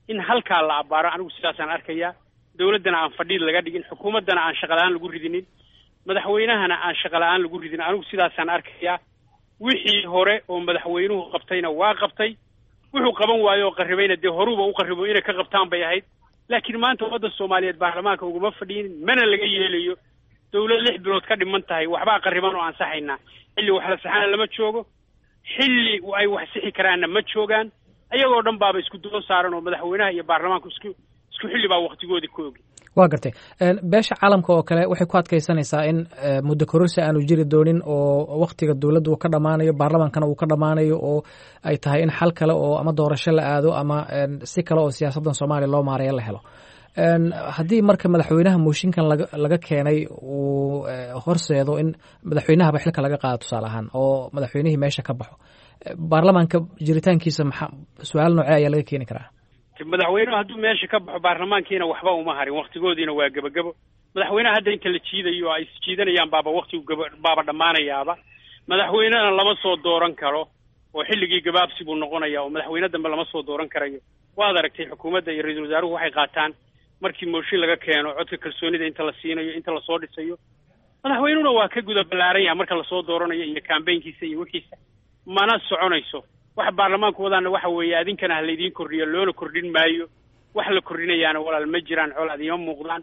in halkaa la abaaro anigu sidaasaan arkayaa dawladdana aan fadhiid laga dhigin xukuumaddana aan shaqala-aan lagu ridinin madaxweynahana aan shaqala-aan lagu ridin anigu sidaasaan arkayaa wixii hore oo madaxweynuhu qabtayna waa qabtay wuxuu qaban waayo oo qarribayna dee horuba u qarribo inay ka qabtaan bay ahayd laakiin maanta ummadda soomaaliyeed baarlamaanka uguma fadhiyin mana laga yeelayo dawlad lix bilood ka dhiman tahay waxbaa qarriban oo ansaxaynaa xilli wax la saxana lama joogo xilli ay wax sixi karaanna ma joogaan ayagoo dhan baaba isku doo saaran oo madaxweynaha iyo baarlamaanku isku isku xilli baa waqtigoodii ku ogi waa gartay beesha caalamka oo kale waxay ku adkaysanaysaa in muddo kororsi aanu jiri doonin oo waktiga dowladda uu ka dhammaanayo baarlamaankana uu ka dhammaanayo oo ay tahay in xal kale oo ama doorasho la aado ama si kale oo siyaasaddan soomaaliya loo maareeyo la helo haddii marka madaxweynaha mooshinkan laga laga keenay uu horseedo in madaxweynahaba xilka laga qaado tusaale ahaan oo madaxweynihii meesha ka baxo baarlamaanka jiritaankiisa maxaa su-aal noocee ayaa laga keeni karaa madaxweynuhu hadduu meesha ka baxo baarlamaankiina waxba uma harin waktigoodiina waa gebagabo madaxweynaha hadda inta la jiidayo ay isjiidanayaan baaba waktigu gaba baaba dhammaanayaaba madaxweynena lama soo dooran karo oo xilligii gabaabsi buu noqonaya oo madaxweyne dambe lama soo dooran karayo waad aragtay xukuumadda iyo ra-iisul wasaaruhu waxay qaataan markii mooshin laga keeno codka kalsoonida inta la siinayo inta lasoo dhisayo madaxweynuhuna waa ka guda ballaaran yaha marka lasoo dooranayo iyo kambaynkiisa iyo wixiisa mana soconayso waxa baarlamaanku wadaana waxa weeye adinkana ha laydiin kordhiyo loona kordhin maayo wax la kordhinayaana walaal ma jiraan col adiima muuqdaan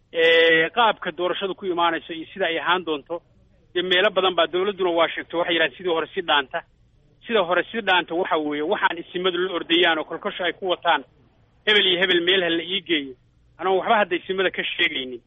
qaabka doorashadu ku imaanayso iyo sida ay ahaan doonto dee meelo badan baa dawladduna waa sheegto waxay yidhahan sidii hore si dhaanta sida hore si dhaanta waxa weeye waxaan isimadu la ordayaan oo kolkosho ay ku wataan hebel iyo hebel meel ha la ii geeyo anoo waxba hadda isimada ka sheegaynin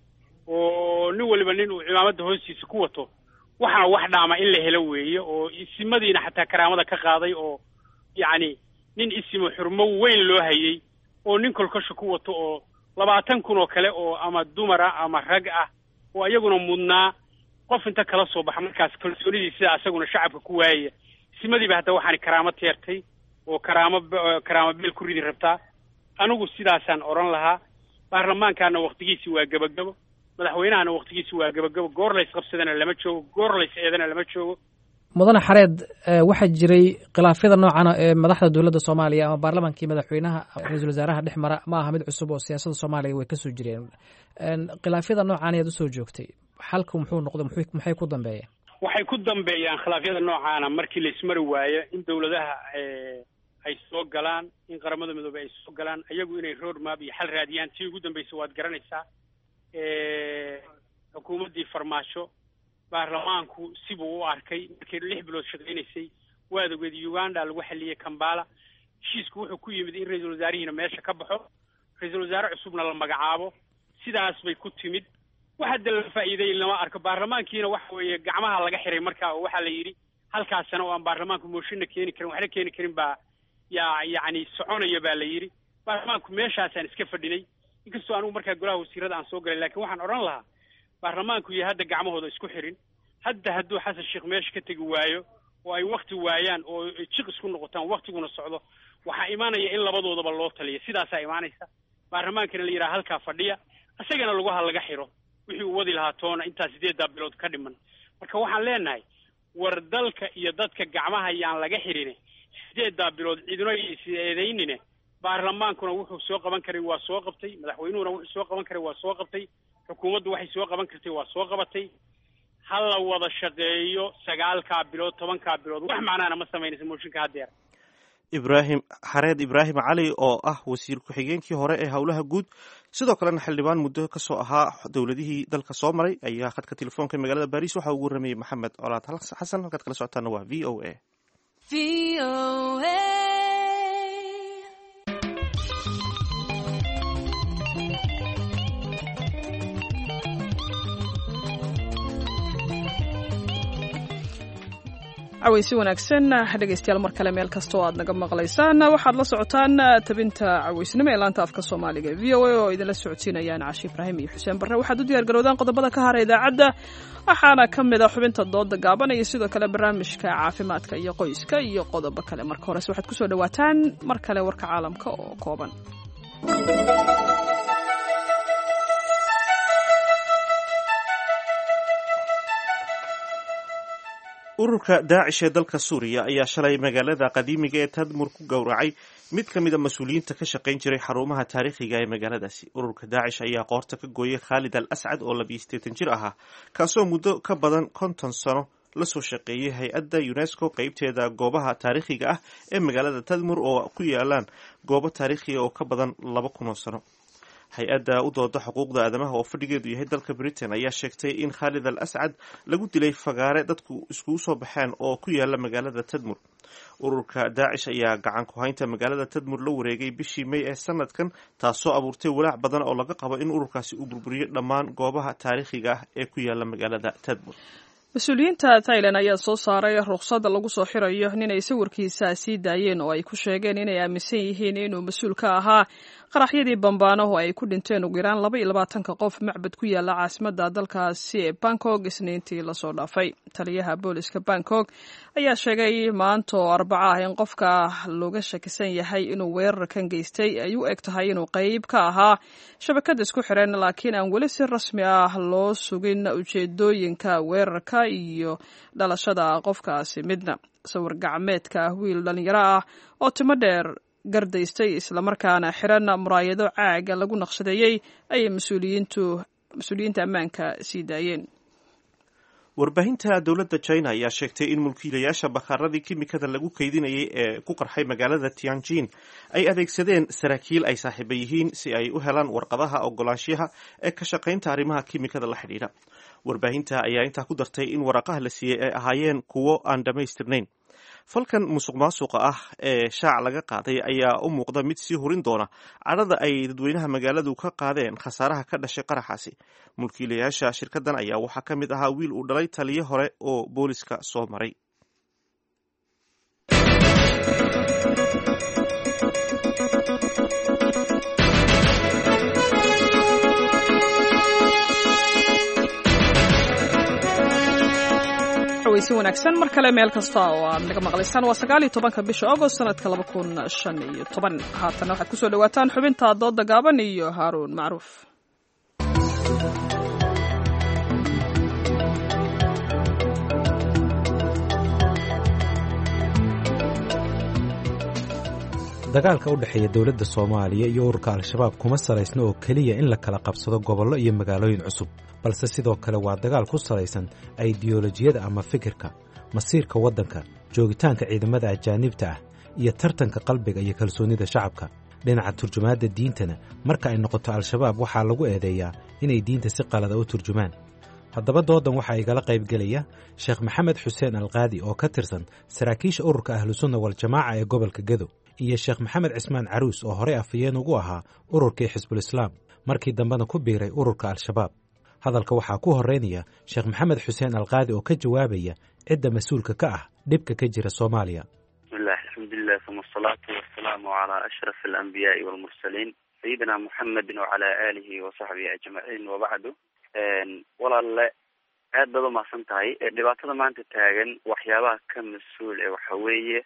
oo nin waliba nin uu cimaamadda hoostiisa ku wato waxana wax dhaama in la helo weeye oo isimadiina xataa karaamada ka qaaday oo yacni nin isimo xurmo weyn loo hayay oo nin kolkosho ku wato oo labaatan kun oo kale oo ama dumar ah ama rag ah oo iyaguna mudnaa qof inta kala soo baxa markaas kalsoonidii sida asaguna shacabka ku waayaya isimadiiba hadda waxaani karaamo teertay oo karaamo karaamo beel ku ridi rabtaa anigu sidaasaan odhan lahaa baarlamaankaana waktigiisi waa gebagabo madaxweynahana waktigiisi waa gebagabo goor lays qabsadana lama joogo goor lays eedana lama joogo mudane xareed waxaa jiray khilaafyada noocana ee madaxda dowladda soomaaliya ama baarlamaankii madaxweynaha ra-iisul wasaaraha dhex mara ma aha mid cusub oo siyaasadda soomaaliya way ka soo jireen khilaafyada noocan ayaad usoo joogtay xalku muxuu noqday maxay ku dambeeyeen waxay ku dambeeyaan khilaafyada noocaana markii laysmari waayo in dawladaha ay soo galaan in qaramada midoobey ay soo galaan iyagu inay road map iyo xal raadiyaan tii ugu dambaysa waad garanaysaa xukuumaddii farmaajo baarlamaanku sibuu u arkay markay lix bilood shaqaynaysay waad ogeed uganda lagu xalliyey kambala heshiisku wuxuu ku yimid in ra-iisul wasaarihiina meesha ka baxo ra-iisul wasaare cusubna la magacaabo sidaas bay ku timid wax hadda la faa'iiday lama arko baarlamaankiina waxa weeye gacmaha laga xiray markaa oo waxaa la yidhi halkaas sano oo aan baarlamaanku mooshinna keeni karin waxna keeni karin baa yaa yacni soconaya baa la yidhi baarlamaanku meeshaasaan iska fadhinay inkastoo anigu markaa golaha wasiirada aan soo galay laakiin waxaan odhan lahaa baarlamaanku iyo hadda gacmahooda isku xirin hadda hadduu xasan sheekh meesha ka tegi waayo oo ay wakti waayaan oo jiq isku noqotaan waktiguna socdo waxaa imaanaya in labadoodaba loo taliya sidaasaa imaanaysa baarlamaankana la yidhaha halkaa fadhiya isagana lugaha laga xiro wixii uu wadi lahaa toona intaa sideeddaa bilood ka dhiman marka waxaan leenahay war dalka iyo dadka gacmaha yaan laga xirin sideeddaa bilood cidino is-eedaynine baarlamaankuna wuxuu soo qaban karay waa soo qabtay madaxweynuhuna wuxuu soo qaban karay waa soo qabtay xukuumaddu waxay soo qaban kartay waa soo qabatay ha la wada shaqeeyo sagaalkaa bilood tobankaa bilood wax macnaana ma samaynaysa mooshinka haddeer ibraahim xareed ibraahim cali oo ah wasiir ku-xigeenkii hore ee howlaha guud sidoo kalena xildhibaan muddo ka soo ahaa dowladihii dalka soo maray ayaa khadka telefoonka magaalada baris waxaa ugu waramayey maxamed colaad xasan halkaad kala socotaana waa v o a cawaysi wanaagsan dhegaystayaal mar kale meel kasta oo aad naga maqlaysaan waxaad la socotaan tabinta cawaysnimo ee laanta afka soomaaliga v o a oo idinla socodsiinayaan caashi ibraahim iyo xuseen barre waxaad u diyaar garowdaan qodobada ka hara idaacadda waxaana ka mid a xubinta dooda gaaban iyo sidoo kale barnaamijka caafimaadka iyo qoyska iyo qodobo kale marka horese waxaad kusoo dhawaataan mar kale warka caalamka oo kooban ururka daacish ee dalka suuriya ayaa shalay magaalada qadiimiga ee tadmur ku gowracay mid ka mid a mas-uuliyiinta ka shaqayn jiray xarumaha taariikhiga ee magaaladaasi. ururka daacish ayaa qoorta ka gooyay khaalid al ascad oo labiyo sideetan jir ahaa, kaasoo muddo ka badan konton sano lasoo shaqeeyay hay-adda unesco qeybteeda goobaha taariikhiga ah ee magaalada tadmur oo ku yaalaan goobo taariikhiga oo ka badan laba kun oo sano. hay-adda u dooda xuquuqda aadamaha oo fadhigeedu yahay dalka britain ayaa sheegtay in khaalid al ascad lagu dilay fagaare dadku iskugu soo baxeen oo ku yaala magaalada tadmur. ururka daacish ayaa gacan ku haynta magaalada tadmur la wareegay bishii may ee sanadkan, taasoo abuurtay walaac badan oo laga qabo in ururkaasi uu burburiyo dhammaan goobaha taariikhiga ah ee ku yaala magaalada tadmur. mas-uuliyiinta thailand ayaa soo saaray ruqsad lagu soo xirayo nin ay sawirkiisa sii daayeen oo ay ku sheegeen inay aaminsan yihiin inuu mas-uul ka ahaa qaraxyadii bambaanaho ay ku dhinteen ugu yaraan laba iyo labaatanka qof macbad ku yaala caasimadda dalkaasi ee bangkok isniintii lasoo dhaafay. taliyaha booliska bangkok ayaa sheegay maanta oo arbaco ah in qofka looga shakisan yahay inuu weerarkan geystay ay u eg tahay inuu qeyb ka ahaa shabakad isku xiran, laakiin aan weli si rasmi ah loo sugin ujeedooyinka weerarka iyo dhalashada qofkaasi midna. sawir gacmeedka wiil dhalinyaro ah oo timo dheer gardaystay islamarkaana xiran muraayado caaga lagu naqshadeeyey ayay mas-uuliyiintu mas-uuliyiinta ammaanka sii daayeen. warbaahinta dowladda china ayaa sheegtay in mulkiilayaasha bakaaradii kimikada lagu kaydinayay ee ku qarxay magaalada tianjin ay adeegsadeen saraakiil ay saaxiiba yihiin si ay u helaan warqadaha ogolaanshiyaha ee ka shaqaynta arrimaha kimikada la xidhiidha. warbaahinta ayaa intaa ku dartay in waraqaha la siiyey ay ahaayeen kuwo aan dhammaystirnayn. falkan musuq maasuqa ah ee shaac laga qaaday ayaa u muuqda mid sii hurin doona cadhada ay dadweynaha magaaladu ka qaadeen khasaaraha ka dhashay qaraxaasi. mulkiilayaasha shirkadan ayaa waxaa ka mid ahaa wiil uu dhalay taliyo hore oo booliska soo maray. weysi wanaagsan mar kale meel kasta oo aad naga maqlaysaan. waa sagaal iyo tobanka bisha agost sanadka laba kun shan iyo toban. haatana waxaad kusoo dhawaataan xubinta dooda gaaban iyo haaruun macruuf. dagaalka u dhexeeya dowladda soomaaliya iyo ururka al-shabaab kuma salaysna oo keliya in la kala qabsado gobollo iyo magaalooyin cusub, balse sidoo kale waa dagaal ku salaysan aidiyolojiyada ama fikirka, masiirka waddanka, joogitaanka ciidamada ajaanibta ah iyo tartanka qalbiga iyo kalsoonnida shacabka. dhinaca turjumaadda diintana marka ay noqoto al-shabaab waxaa lagu eedeeyaa inay diinta si qalada u turjumaan. haddaba doodan waxaa igala qaybgelaya sheekh maxamed xuseen alqaadi oo ka tirsan saraakiisha ururka ahlusunna waljamaaca ee gobolka gedo, iyo sheekh maxamed cismaan caruus oo horey afhayeen ugu ahaa ururkii xisbulislaam markii dambena ku biiray ururka al-shabaab. hadalka waxaa ku horeynaya sheekh maxamed xuseen alqaadi oo ka jawaabaya cidda mas-uulka ka ah dhibka ka jira soomaaliya. bismillah alxamdulilah uma asalaatu wasalaamu calaa ashraf alambiyaai walmursaliin sayidina muxamedin wacalaa aalihi wasaxbihi ajmaciin wabacdu. walaalle aad baad u mahadsan tahay. dhibaatada maanta taagan waxyaabaha ka mas-uul ee waxa weeye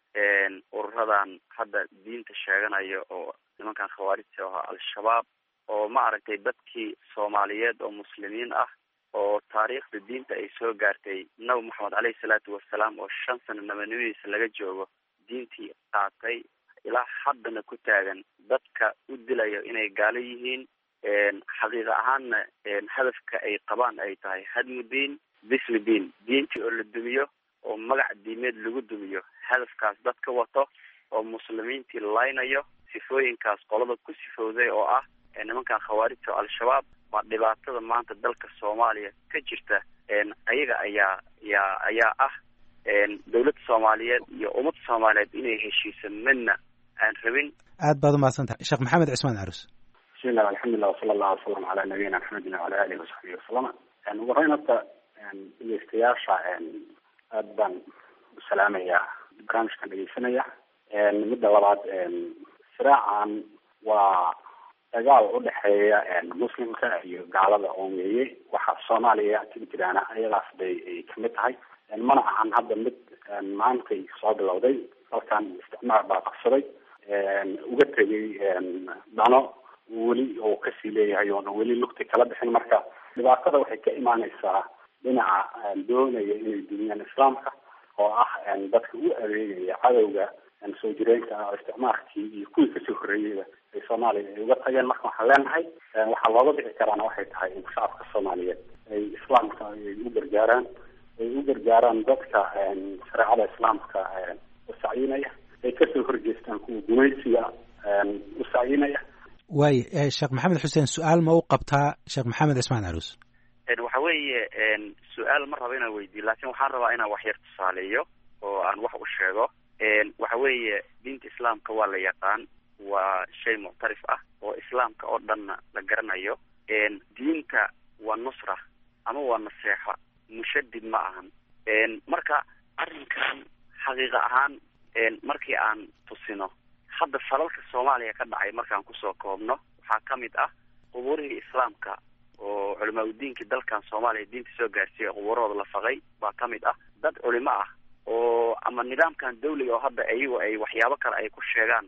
ururadan hadda diinta sheeganaya oo nimankan khawaarijta oo al-shabaab oo ma aragtay dadkii soomaaliyeed oo muslimiin ah oo taariikhda diinta ay soo gaartay nabi moxamed caleyhi salaatu wasalaam oo shan sano nabanimadiisa laga joogo diintii qaatay ilaa haddana ku taagan dadka u dilayo inay gaalo yihiin. xaqiiqa ahaanna hadafka ay qabaan ay tahay hadmu diin bisli diin, diintii oo la dumiyo oo magac diimeed lagu dumiyo. hadafkaas dadka wato oo muslimiintii laynayo sifooyinkaas qolada ku sifowday oo ah nimankan khawaarijta oo al-shabaab waa dhibaatada maanta dalka soomaaliya ka jirta. ayaga ayaa yaa ayaa ah dawladda soomaaliyeed iyo ummadda soomaaliyeed inay heshiisa midna aan rabin. aad baad umahadsan tahay sheekh maxamed cismaan caruus. bismillah alxamdulilah wasala allahu wasalam calaa nabiyina maxamedin wacala alihi wasaxbihi wasalama. ugu horeyn horta dhegeystayaasha aad baan u salaamayaa barnaamijkan dhegeysanaya. midda labaad siraacan waa dagaal u dhexeeya muslimka iyo gaalada oo weeye waxaa soomaaliya tigi jiraana ayadaas bay ay kamid tahay. mana ahan hadda mid maantay soo bilowday. dalkan isticmaar baa qabsaday uga tegay dano weli oo kasii leeyahay oona weli lugti kala bixin. marka dhibaatada waxay ka imaaneysaa dhinaca doonaya inay duniyaan islaamka oo ah dadka u adeegaya cadowga soo jireenka ah oo isticmaalkii iyo kuwii kasoo horreeyeyba ay soomaaliya ay uga tageen. marka waxaan leenahay waxaa looga bixi karaana waxay tahay in shacabka soomaaliyeed ay islaamka ay u gargaaraan ay u gargaaraan dadka shareecada islaamka u sacyinaya ay kasoo horjeestaan kuwa gumaysiga u sacyinaya. waay sheekh maxamed xuseen su-aal ma u qabtaa sheekh maxamed cismaan caruus? waxa weeye su-aal ma rabo inaan weydiiyo, laakiin waxaan rabaa inaan wax yar tusaaleeyo oo aan wax u sheego. waxa weeye diinta islaamka waa la yaqaan, waa shay muctarif ah oo islaamka oo dhanna la garanayo. diinta waa nusra ama waa naseexa, mushadid ma ahan. marka arrinkan xaqiiqa ahaan markii aan tusino hadda falalka soomaaliya ka dhacay markaan kusoo koobno waxaa ka mid ah qubuurihii islaamka oo culamaa udiinkii dalkan soomaaliya diinta soo gaarsiiyay qubuurahooda la faqay baa ka mid ah. dad culimo ah oo ama nidaamkan dawliga oo hadda ayagu ay waxyaabo kale ay ku sheegaan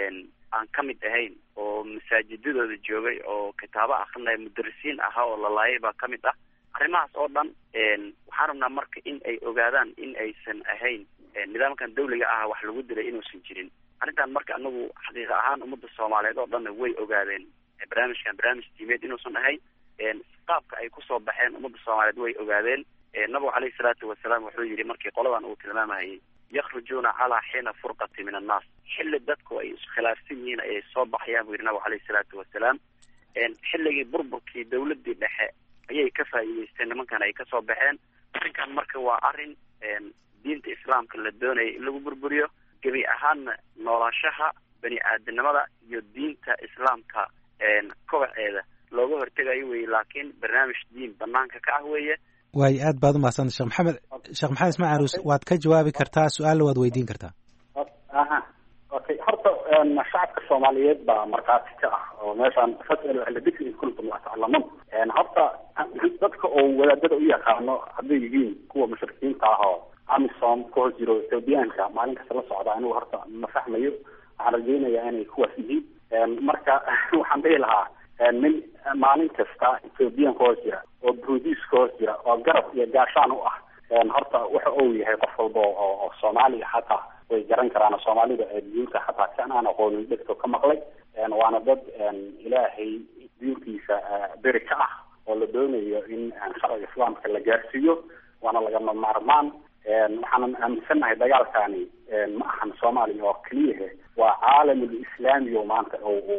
aan ka mid ahayn oo masaajidadooda joogay oo kitaabo akrinaya mudarisiin ahaa oo la laayay baa ka mid ah. arrimahaas oo dhan waxaan rabnaa marka in ay ogaadaan in aysan ahayn nidaamkan dawliga ah wax lagu dilay inuusan jirin. arrintan marka anagu xaqiiqa ahaan ummadda soomaaliyeed oo dhanna way ogaadeen barnaamijkan barnaamij diimeed inuusan ahayn. qaabka ay kusoo baxeen ummadda soomaaliyeed way ogaadeen. nabigu caleyhi salaatu wasalaam wuxuu yidhi markii qoladan uu tilmaamayay yakhrujuuna calaa xiina furqati min annaas, xilli dadku ay iskhilaafsan yihiin ayay soo baxayaan buu yidhi nabigu caleyhi salaatu wasalaam. xilligii burburkii dawladdii dhexe ayay ka faa'iideysteen nimankan ay kasoo baxeen. arrinkan marka waa arrin diinta islaamka la doonaya in lagu burburiyo, gebi ahaanna noolaashaha bani aadamnimada iyo diinta islaamka kobaceeda looga hortegayo weye, laakiin barnaamij diin banaanka ka ah weeye. waayo aad baad umahadsanta sheekh maxamed sheekh maxamed ismaan caruus, waad ka jawaabi kartaa su-aalla waad weydiin kartaa. aha okay horta shacabka soomaaliyeed baa markhaati ka ah oo meeshaan fasal ahla dikri in kuntum la taclamuun. horta dadka oo wadaadada u yaqaano hadday yihiin kuwa mushrikiinta ah oo amisom ka hoos jiro ethoobiyaanka maalin kasta la socda, anigu horta ma fahmayo. waxaan rajeynayaa inay kuwaas yihiin. marka waxaan dhihi lahaa nin maalin kasta ethoobiyan ka hoos jira oo brudiis ka hoos jira oo garab iyo gaashaan u ah, horta waxa uu yahay qof walba oo soomaaliya xataa way garan karaan. soomaalida diinta xataa kan aan aqoonin dhegto ka maqlay, waana dad ilaahay diintiisa beri ka ah oo la doonayo in sharciga islaamka la gaarsiiyo, waana lagama maarmaan. waxaanan aaminsannahay dagaalkani ma ahan soomaaliya oo keliyahe, waa caalamul islaami oo maanta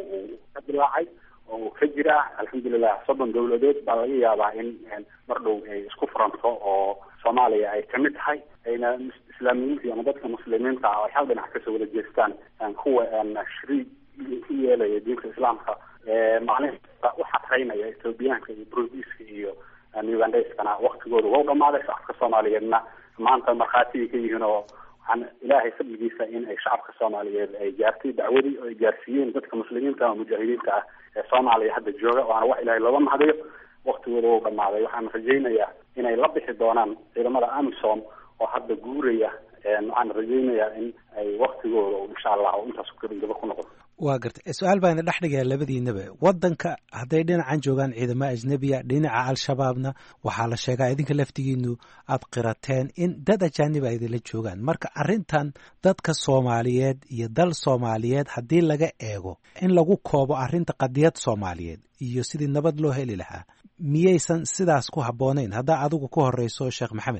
ka dilaacay oo ka jira. alxamdulilah soddon dawladood baa laga yaabaa in mar dhow ay isku furanto oo soomaaliya ay kamid tahay, ayna islaamiyiinta ama dadka muslimiinta ah ay hal dhinac kasoo wada jeestaan kuwa shariig ku yeelaya diinta islaamka maalin kasta u xatraynaya ethoobiyaanka iyo brudiska iyo ugandhaiskana waktigooda waa u dhamaaday. shacabka soomaaliyeedna maanta markhaatigay ka yihiin oo waxaan ilaahay fadligiisa in ay shacabka soomaaliyeed ay gaartay dacwadii oo ay gaarsiiyeen dadka muslimiinta ama mujaahidiinta ah ee soomaaliya hadda jooga, waana wax ilaahay looga mahadayo. waktigooda waa u dhamaaday. waxaan rajaynayaa inay la bixi doonaan ciidamada amisom oo hadda guuraya. waxaan rajaynayaa in ay waktigooda insha allah oo intaas gaba ku noqdo. waa gartay su-aal baa ina dhex dhigaya labadiinaba. waddanka hadday dhinacan joogaan ciidamo ajnebiya, dhinaca al-shabaabna waxaa la sheegaa idinka laftigiinu aad qirateen in dad ajaaniba idinla joogaan. marka arrintan dadka soomaaliyeed iyo dal soomaaliyeed haddii laga eego in lagu koobo arrinta qadiyad soomaaliyeed iyo sidii nabad loo heli lahaa, miyaysan sidaas ku habboonayn? haddaa adigu ku horeyso sheekh maxamed.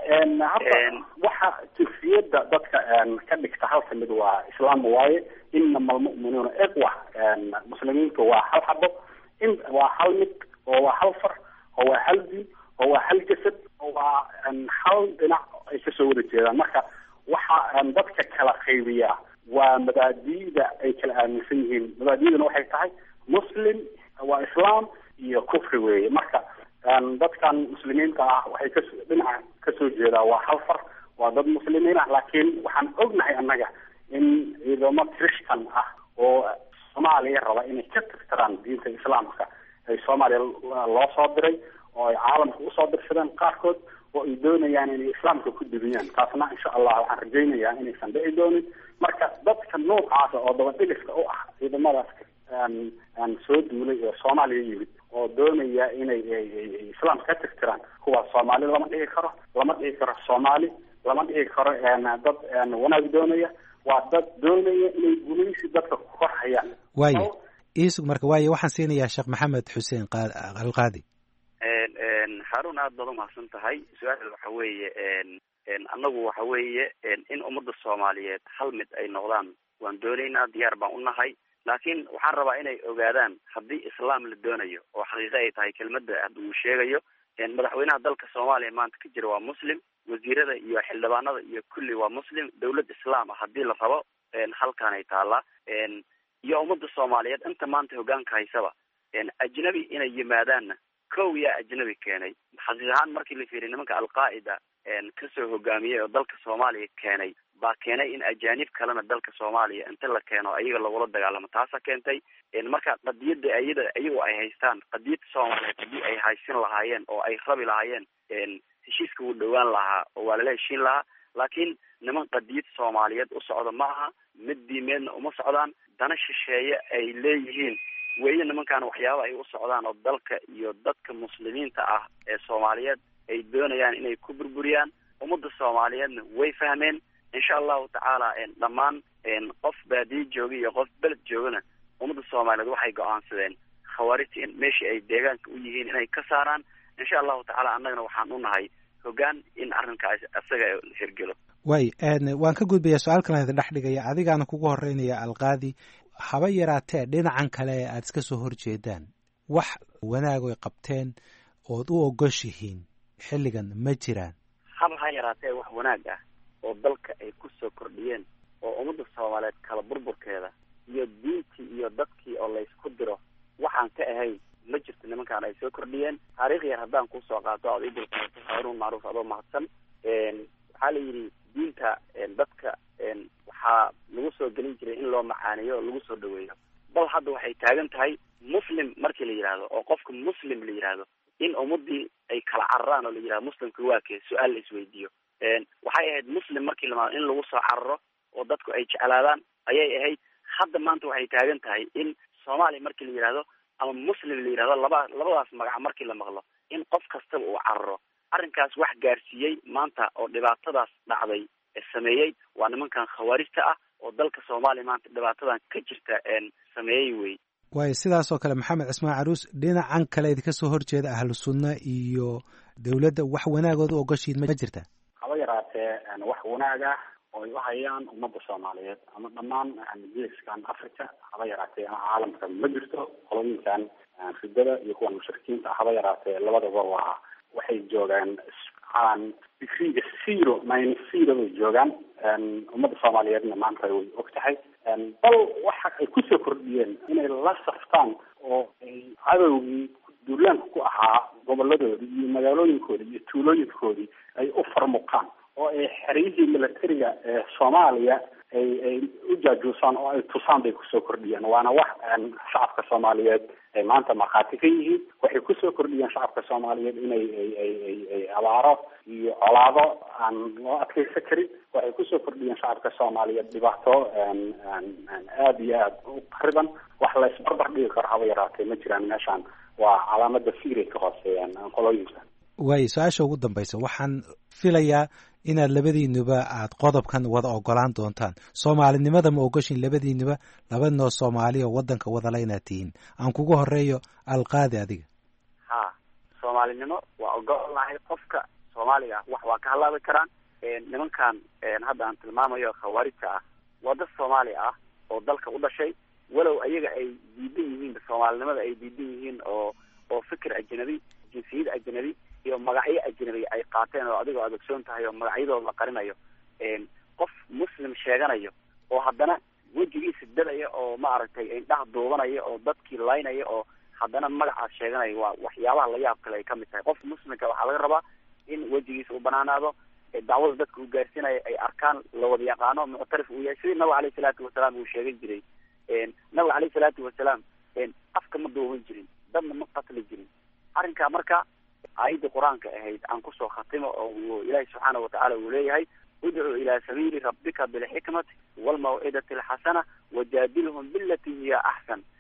waxa jinsiyada dadka ka dhigta halka mid waa islaam waaye. inama almu'minuuna ikhwa, muslimiintu waa hal xabo, in waa hal mid oo waa hal far oo waa hal diin oo waa hal jasad oo waa hal dhinac ay kasoo wada jeedaan. marka waxa dadka kala qaybiya waa mabaadi'da ay kala aaminsan yihiin. mabaadi'duna waxay tahay muslim waa islaam iyo kufri weeye. marka dadkan muslimiinta ah waxay ka dhinaca kasoo jeedaa waa hal far, waa dad muslimiin ah. laakiin waxaan ognahay annaga in ciidamo christian ah oo soomaaliya raba inay ka tirtiraan diinta islaamka ay soomaaliya loo soo diray oo ay caalamka usoo dirsadeen qaarkood oo ay doonayaan inay islaamka ku dibiyaan. taasna insha allah waxaan rajaynayaa inaysan dhici doonin. marka dadka noocaasa oo dabadhigista u ah ciidamadaas soo duulay ee soomaaliya yimid oo doonaya inay islaamka ka tirtiraan kuwa soomaali lama dhihi karo lama dhihi karo soomaali lama dhihi karo dad wanaag doonaya waa dad doonaya inay gumaysi dadka ku korhayaan. waaye iisug marka waaye waxaan siinayaa sheekh maxamed xuseen alqaadi. haarun aad baad umahadsan tahay. su-aal waxa weeye annagu waxa weeye in ummadda soomaaliyeed hal mid ay noqdaan waan doonaynaa, diyaar baan unahay. laakiin waxaan rabaa inay ogaadaan haddii islaam la doonayo oo xaqiiqo ay tahay kelmadda hadda uu sheegayo, madaxweynaha dalka soomaaliya maanta ka jira waa muslim, wasiirada iyo xildhibaanada iyo kulli waa muslim. dawlad islaam ah haddii la rabo halkaan ay taallaa, iyo ummadda soomaaliyeed inta maanta hogaanka haysaba ajnabi inay yimaadaanna kow yaa ajnabi keenay. xaqiiq ahaan markii la fiiriy nimanka alqaa'ida kasoo hogaamiyey oo dalka soomaaliya keenay baa keenay in ajaanib kalena dalka soomaaliya inta la keeno ayaga lagula dagaalamo. taasa keentay marka qadiyada ayada ayagu ay haystaan qadiyada soomaaliyeed haddii ay haysin lahaayeen oo ay rabi lahaayeen heshiiska wuu dhowaan lahaa oo waa lala heshiin lahaa. laakiin niman qadiyad soomaaliyeed u socda ma aha, mid diimeedna uma socdaan, dana shisheeye ay leeyihiin weeye nimankaan waxyaaba ay u socdaan oo dalka iyo dadka muslimiinta ah ee soomaaliyeed ay doonayaan inay ku burburiyaan. ummadda soomaaliyeedna way fahmeen insha allahu tacaala. dhammaan qof baadiye jooga iyo qof beled joogana ummadda soomaaliyeed waxay go-aansadeen khawaarijta in meeshii ay deegaanka u yihiin inay ka saaraan. insha allahu tacaala annagana waxaan unahay hogaan in arrinkaas isaga hirgelo. way waan ka gudbayaa su-aal kalan idin dhex dhigaya, adigaana kugu horeynaya alqaadi. haba yaraatee dhinacan kale aad iska soo horjeedaan wax wanaag oy qabteen ood u ogoshihiin xilligan ma jiraan? haba ha yaraatee wax wanaag ah oo dalka ay ku soo kordhiyeen oo ummadda soomaaliyeed kala burburkeeda iyo diintii iyo dadkii oo laysku diro waxaan ka ahayn ma jirto. nimankaan ay soo kordhiyeen taariikh yar haddaan kusoo qaato aad idulkaato haarun macruuf adoo mahadsan. waxaa la yidhi diinta dadka waxaa lagu soo gelin jiray in loo macaaneeyo oo lagu soo dhaweeyo. bal hadda waxay taagan tahay muslim markii la yidhaahdo oo qofka muslim la yidhaahdo in ummadii ay kala cararaan oo la yidhahdo muslimka waa kee su-aal la isweydiiyo. waxay ahayd muslim markii lamaado in lagu soo cararo oo dadku ay jeclaadaan ayay ahayd. hadda maanta waxay taagan tahay in soomaaliya markii la yidhahdo ama muslim la yidhahdo laba labadaas magaca markii la maqlo in qof kastaba uu cararo. arrinkaas wax gaarsiiyey maanta oo dhibaatadaas dhacday sameeyey waa nimankan khawaarijta ah oo dalka soomaaliya maanta dhibaatadan ka jirta sameeyey wey. waayo sidaas oo kale maxamed cismaan caruus, dhinacan kale idinka soo horjeeda ahlu sunna iyo dawladda wax wanaagooda ogoshiin ma jirta? haba yaraatee wax wanaag ah oo ay u hayaan ummadda soomaaliyeed ama dhammaan geeskan africa haba yaraatee caalamka ma jirto. qolooyinkan ridada iyo kuwan mushrikiinta haba yaraatee labadaba waa waxay joogaan digriga zero minus zero bay joogaan. ummadda soomaaliyeedna maanta way og tahay. bal waxa ay kusoo kordhiyeen inay la saftaan oo ay cadowgii duulaanka ku ahaa goboladoodii iyo magaalooyinkoodii iyo tuulooyinkoodii ay u farmuqaan oo ay xeryihii militariga ee soomaaliya ay ay u jaajuusaan oo ay tusaan bay kusoo kordhiyeen. waana wax shacabka soomaaliyeed ay maanta markhaati ka yihiin. waxay kusoo kordhiyeen shacabka soomaaliyeed inay ay ay ay ay abaaro iyo colaado aan loo adkeysan karin. waxay kusoo kordhiyeen shacabka soomaaliyeed dhibaato aada iyo aada u qariban. wax la isbarbar dhigi karo haba yaraatee ma jiraan meeshaan. waa calaamada fiiray ka hooseeyaan qolooyinka. waayo su-aasha ugu dambaysa waxaan filayaa inaad labadiinuba aad qodobkan wada ogolaan doontaan. soomaalinimada ma ogoshin labadiinuba? labadnoo soomaali oo wadanka wadala inaad tihiin. aan kugu horeeyo alqaadi adiga. ha soomaalinimo waa ogolahay. qofka soomaaliga ah wax waa ka halaabi karaan. nimankan hadda aan tilmaamayo khawaarijta ah waa dad soomaali ah oo dalka u dhashay walow ayaga ay diidan yihiin soomaalinimada ay diidan yihiin oo oo fikir ajnabi jinsiyad ajnabi iyo magacyo ajnabi ay qaateen oo adigoo aad ogsoon tahay oo magacyadooda la qarinayo. qof muslim sheeganayo oo haddana wejigiisa dadaya oo maaragtay indhaha duubanaya oo dadkii laynaya oo haddana magacaas sheeganayo waa waxyaabaha la yaab kale ay kamid tahay. qof muslimka waxaa laga rabaa in wejigiisa u banaanaado, dacwada dadka uu gaarsiinayo ay arkaan, la wada yaqaano, muctarif uu yahay sidii nabiga caleyhi salaatu wasalaam uu sheegan jiray. nabiga caleyhi salaatu wasalaam afka ma duuban jirin, dadna ma qatli jirin. arrinkaa marka aayadda qur-aanka ahayd aan kusoo khatimo oo ilaahi subxaana watacaala uu leeyahay udcuu ilaa sabiili rabbika bilxikmati walmawcidati alxasana wajaadilhum bilati hiya axsan.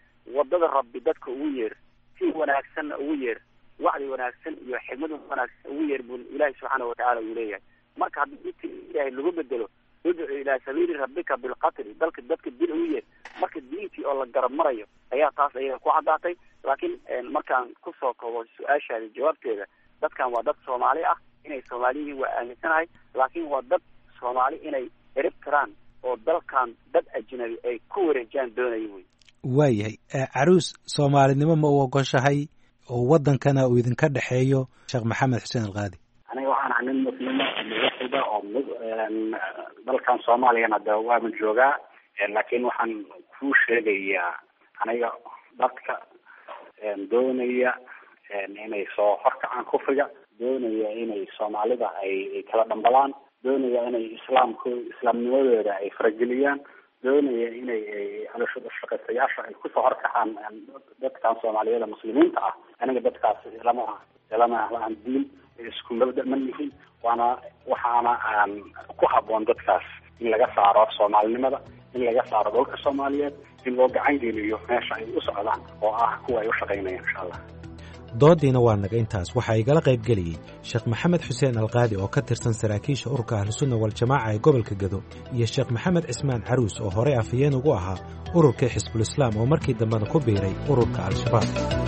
wadada rabbi dadka ugu yeer si wanaagsanna ugu yeer wacdi wanaagsan iyo xigmad wanaagsan ugu yeer buu ilaahay subxaanahu watacaala uu leeyahay marka haddii dadka ilaahay lagu bedelo udcu ilaa sabiili rabbika bilqatli dalka dadka dil ugu yeer marka diintii oo la garab marayo ayaa taas ayaga ku caddaatay laakiin markaan kusoo koobo su-aashaada jawaabteeda dadkan waa dad soomaali ah inay soomaali yihiin waa aaminsanahay laakiin waa dad soomaali inay erib karaan oo dalkan dad ajnabi ay ku wareejaan doonaya wey waayahay caruus soomaalinimo ma u ogoshahay oo wadankana uu idinka dhexeeyo sheekh maxamed xuseen alqaadi aniga waxaan ahay nin muslima muwaxida oo dalkan soomaaliyana de waama joogaa laakiin waxaan kuu sheegayaa aniga dadka doonaya inay soo horkacaan kufriga doonaya inay soomaalida ay kala dhambalaan doonaya inay islaamku islaamnimadooda ay farageliyaan doonaya inay shaqaystayaasha ay kusoo horkacaan dadkan soomaaliyada muslimiinta ah aniga dadkaas lama lama aan diin isku mabda ma nihin waana waxaana aan ku haboon dadkaas in laga saaro soomaalinimada in laga saaro dhulka soomaaliyeed in loo gacan geliyo meesha ay u socdaan oo ah kuwa ay u shaqaynayaan insha allah doodiina waa naga intaas waxaa igala qayb geliyey sheekh maxamed xuseen alqaadi oo ka tirsan saraakiisha ururka ahlusunna waljamaaca ee gobolka gado iyo sheekh maxamed cismaan caruus oo horey afhayeen ugu ahaa ururkii xisbulislaam oo markii dambena ku biiray ururka al-shabaab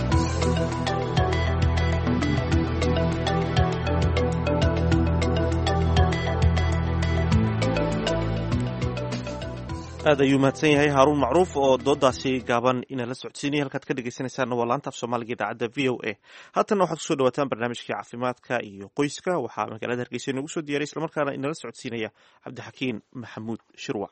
aad ayuu mahadsan yahay haaruun macruuf oo doodaasi gaaban inala socodsiinaya halkaad ka dhegeysanaysaanna waa laanta af soomaaliga idaacadda v o a haatanna waxaad kusoo dhawaataan barnaamijkii caafimaadka iyo qoyska waxaa magaalada hargeysa inoogu soo diyaray islamarkaana inala socodsiinaya cabdixakiin maxamuud shirwac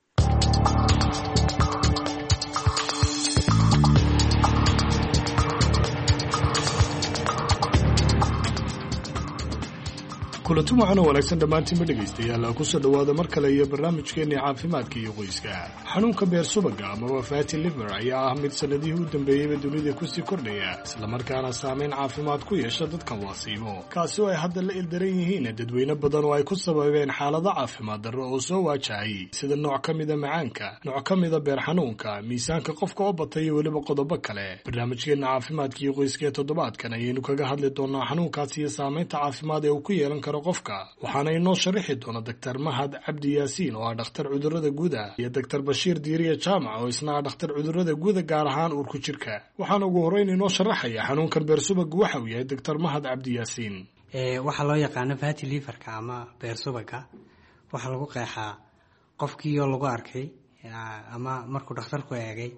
kulanti waxaan oo wanaagsan dhammaantiinba dhegaystayaal kusoo dhowaada mar kale iyo barnaamijkeenii caafimaadka iyo qoyska xanuunka beer subaga amaba fatty liver ayaa ah mid sanadihii u dambeeyeyba dunida kusii kordhaya islamarkaana saameyn caafimaad ku yeesha dadkan waasiimo kaasi oo ay hadda la ildaran yihiin dadweyne badan oo ay ku sababeen xaalado caafimaad darro oo soo waajahayay sida nooc ka mida macaanka nooc ka mida beer xanuunka miisaanka qofka oo batay iyo weliba qodobo kale barnaamijkeena caafimaadka iyo qoyska ee toddobaadkan ayaynu kaga hadli doonaa xanuunkaasi iyo saameynta caafimaad ee uu ku yeelan karo qofka waxaana inoo sharaxi doona doctor mahad cabdi yaasiin oo ah dhakhtar cudurrada guuda iyo doctor bashiir diiriye jaamac oo isna ah dhakhtar cudurrada guuda gaar ahaan uurku jirka waxaana ugu horreyn inoo sharaxaya xanuunkan beer subaga waxa uu yahay doctor mahad cabdi yaasiin waxaa loo yaqaano fatty liverka ama beer subaga waxaa lagu qeexaa qofkii oo lagu arkay ama markuu dhakhtarku eegay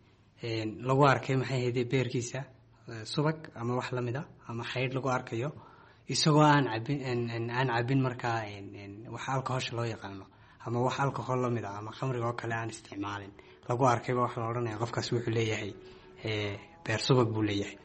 lagu arkay maxay ahayde beerkiisa subag ama wax lamid a ama xaydh lagu arkayo isagoo aan cabin aan cabin markaa wax alcoholsha loo yaqaano ama wax alcohol lamid ah ama khamriga oo kale aan isticmaalin lagu arkayba wax la odhanaya qofkaas wuxuu leeyahay beer subag buu leeyahay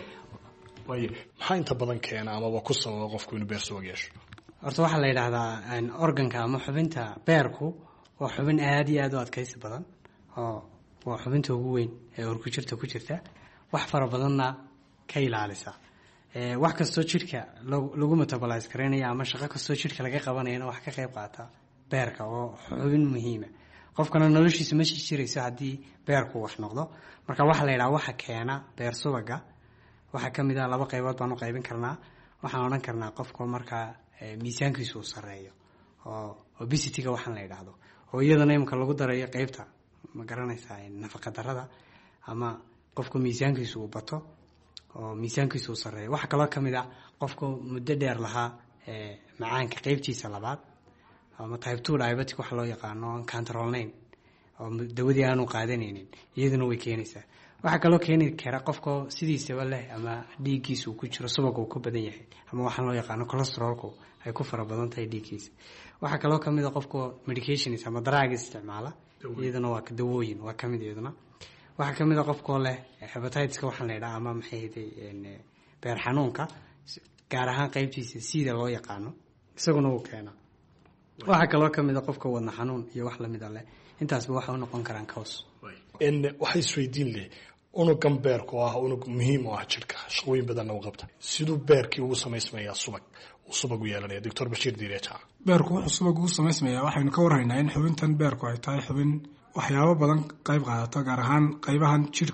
way maxaa inta badan keena amaba ku sababa qofku inuu beer subag yeesho horta waxaa la yidhaahdaa organka ama xubinta beerku waa xubin aada iyo aada u adkaysi badan oo waa xubinta ugu weyn ee urku jirta ku jirta wax fara badanna ka ilaalisa wax kastoo jidhka lagu metabolize karaynaya ama shaqo kastoo jidhka laga qabanayana wax ka qayb qaata beerka oo xubin muhiima qofkana noloshiisa ma jirayso haddii beerku wax noqdo marka waxaa la yidhaha waxa keena beer subaga waxaa ka mid ah laba qaybood baan u qaybin karnaa waxaan odhan karnaa qofka markaa miisaankiisu uu sarreeyo oo obesity-ga waxaan la yidhaahdo oo iyadana imika lagu darayo qeybta ma garanaysaa nafaqa darrada ama qofka miisaankiisu uu bato oo miisaankiisu uu sarreeyo waxaa kaloo ka mid ah qofku muddo dheer lahaa macaanka qeybtiisa labaad ama type two diabetic waxa loo yaqaano aan controlnayn oo dawadii aanu qaadanaynin iyaduna way keenaysaa waxaa kaloo keeni kara qofka sidiisaba leh ama dhiiggiisa uu ku jiro subaga uu ku badan yahay ama waxaan loo yaqaano cholesterolku ay ku fara badan tahay dhiiggiisa waxaa kaloo kamid a qofka medications ama drugs isticmaala iyaduna waa dawooyin waa kamid iyaduna waxaa kamid a qofkoo leh hepatitiska waxaan la yidhaha ama maxay hayday beer xanuunka gaar ahaan qeybtiisa sida loo yaqaano isaguna uu keena waxaa kaloo kamid a qofka wadna xanuun iyo wax lamid a leh intaasba waxa u noqon karaan caws waxay isweydiin leh unugan beerku ah unug muhiim u ah jirka shaqooyin badanna u qabta siduu beerkii ugu samaysmayaa subag uu subag u yeelanaya doctor bashiir diireja beerku wuxuu subag ugu samaysmayaa waxaynu ka warhaynaa in xubintan beerku ay tahay xubin waxyaabo badan qayb qaadato gaar ahaan qaybahan jidhka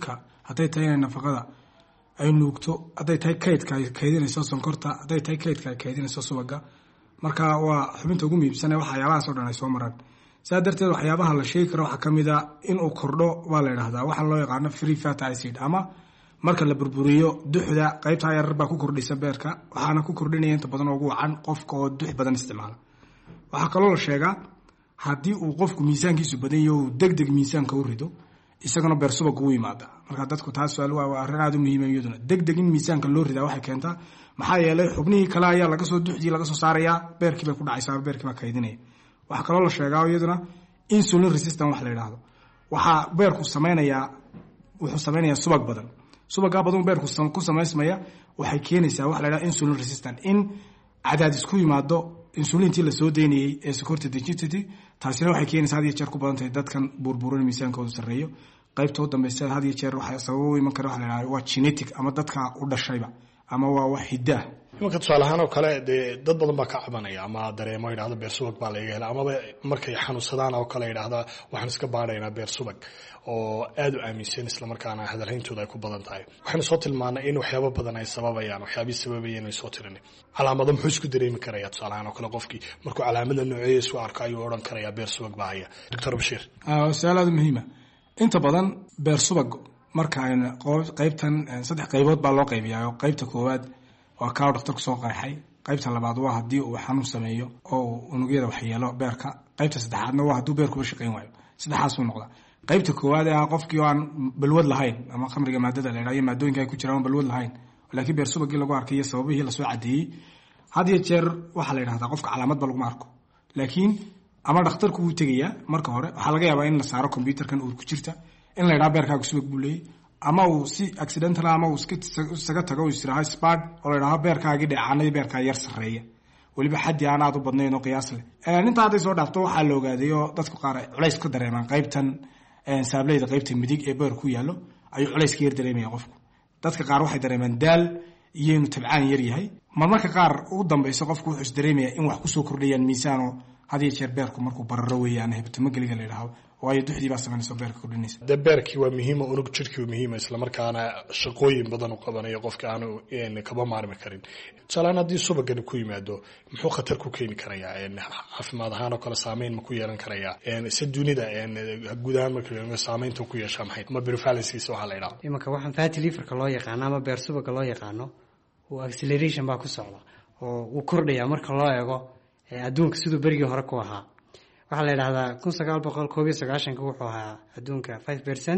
hadday tahay inay nafaqada ay nuugto, hadday tahay kaydka ay kaydinayso sonkorta, hadday tahay kaydka ay kaydinayso subaga. marka waa xubinta ugu muhiimsan ee waxyaabahaas oo dhan ay soo maraan. sidaa darteed waxyaabaha la sheegi karo waxaa ka mid a inuu kordho waa la yidhahdaa waxaa loo yaqaano free fat acid, ama marka la burburiyo duxda qaybtaa yarar baa ku kordhisa beerka, waxaana ku kordhinaya inta badan oo ugu wacan qofka oo dux badan isticmaala. waxaa kaloo la sheegaa haddii uu qofku miisaankiisu badan yaho uu deg deg miisaanka u rido isagana beer subag ugu yimaada. marka dadku taas waa arrin aada u muhiima iyaduna deg deg in miisaanka loo ridaa waxay keentaa, maxaa yeelay xubnihii kale ayaa laga soo duxdii laga soo saarayaa, beerkii bay ku dhacaysaa, beerkii baa kaydinaya. waxaa kaloo la sheegaa iyaduna insulin resistant wax la yidhaahdo, waxaa beerku samaynayaa wuxuu samaynayaa subag badan, subagaa badan beerku ku samaysmaya waxay keenaysaa wax la yidhahdo insulin resistant, in cadaadis ku yimaado insulintii la soo deynayay ee sokorta dejintii. taasina waxay keenaysaa had iyo jeer ku badan tahay dadkan burburin miisaankoodu sarreeyo. qaybta u dambaysa had iyo jeer waxay sabab u iman kara waxa la yidhahdo waa genetic, ama dadka u dhashayba, ama waa wax hidda ah. imanka tusaale ahaan oo kale dee dad badan baa ka cabanaya ama dareemo yidhahda beer subag baa laga hela, amaba markay xanuunsadaan oo kale yidhahda waxaan iska baadhaynaa beer subag, oo aada u aaminsan islamarkaana hadalhayntooda ay ku badan tahay. waxaynu soo tilmaanay in waxyaabo badan ay sababayaan, waxyaabihii sababayeen ay soo tirinay. calaamado muxuu isku dareemi karaya tusaale ahaan oo kale qofkii markuu calaamada nooceeya isku arko ayuu odhan karayaa beer subag baa haya? doctor Bashiir. su-aal aada muhiima. inta badan beer subag marka qaybtan saddex qaybood baa loo qaybiyaa. qaybta koowaad waa kaa dhakhtarku soo qeexay, qaybta labaad waa haddii uu xanuun sameeyo oo unugyada waxyeelo beerka, qaybta saddexaadna waa hadduu beerkuba shaqayn waayo. saddexaasuu noqdaa. qaybta koowaad ee ah qofkii oo aan balwad lahayn, ama khamriga maadada la yidhahdo maadooyinka ay ku jiraan balwad lahayn, laakiin beer subagii lagu arkay iyo sababihii lasoo cadeeyey. had iyo jeer waxaa la yidhahdaa qofka calaamadba laguma arko, laakiin ama dhakhtarku wuu tegayaa marka hore, waxaa laga yaabaa in la saaro combyuterkan uur ku jirta, in la yidhahdo beerkaagu subag buu leeyay, ama uu si accidental ama uu isaga tago uu isiraha spad oo la yidhahdo beerkaagii dheecaanadii beerkaa yar sarreeya, weliba xaddi aan aad u badnayn oo qiyaas leh. intaa hadday soo dhaafto waxaa la ogaaday oo dadku qaar ay culays ka dareemaan qaybtan saableyda qaybta midig ee beer ku yaallo ayuu culays ka yar dareemaya qofku. dadka qaar waxay dareemaan daal iyo inuu tabcaan yar yahay. marmarka qaar ugu dambayso qofku wuxuu is dareemaya in wax kusoo kordhayaan miisaanoo had iyo jeer beerku markuu bararo weeyaan hebtamageliga la yidhahdo, waayo duxdii baa samaynayso beerka kordhinaysa. de beerkii waa muhiima, unug jirkii waa muhiima, islamarkaana shaqooyin badan u qabanayo qofka aanu kaba maarmi karin. tusaalehaan haddii subagani ku yimaado muxuu khatar ku keeni karayaa? caafimaad ahaan oo kale saameyn ma ku yeelan karayaa? se dunida guud ahaan marka saameynta ku yeeshaa maxay, ama prevalencekiisa waxaa la yidhahdo? imanka waxaan fatty liverka loo yaqaano ama beer subaga loo yaqaano, uu acceleration baa ku socda oo uu kordhaya marka loo eego adduunka siduu berigii hore ku ahaa. waxaa la yidhahdaa kun sagaal boqol koob iyo sagaashanka wuxuu ahaa adduunka five percent,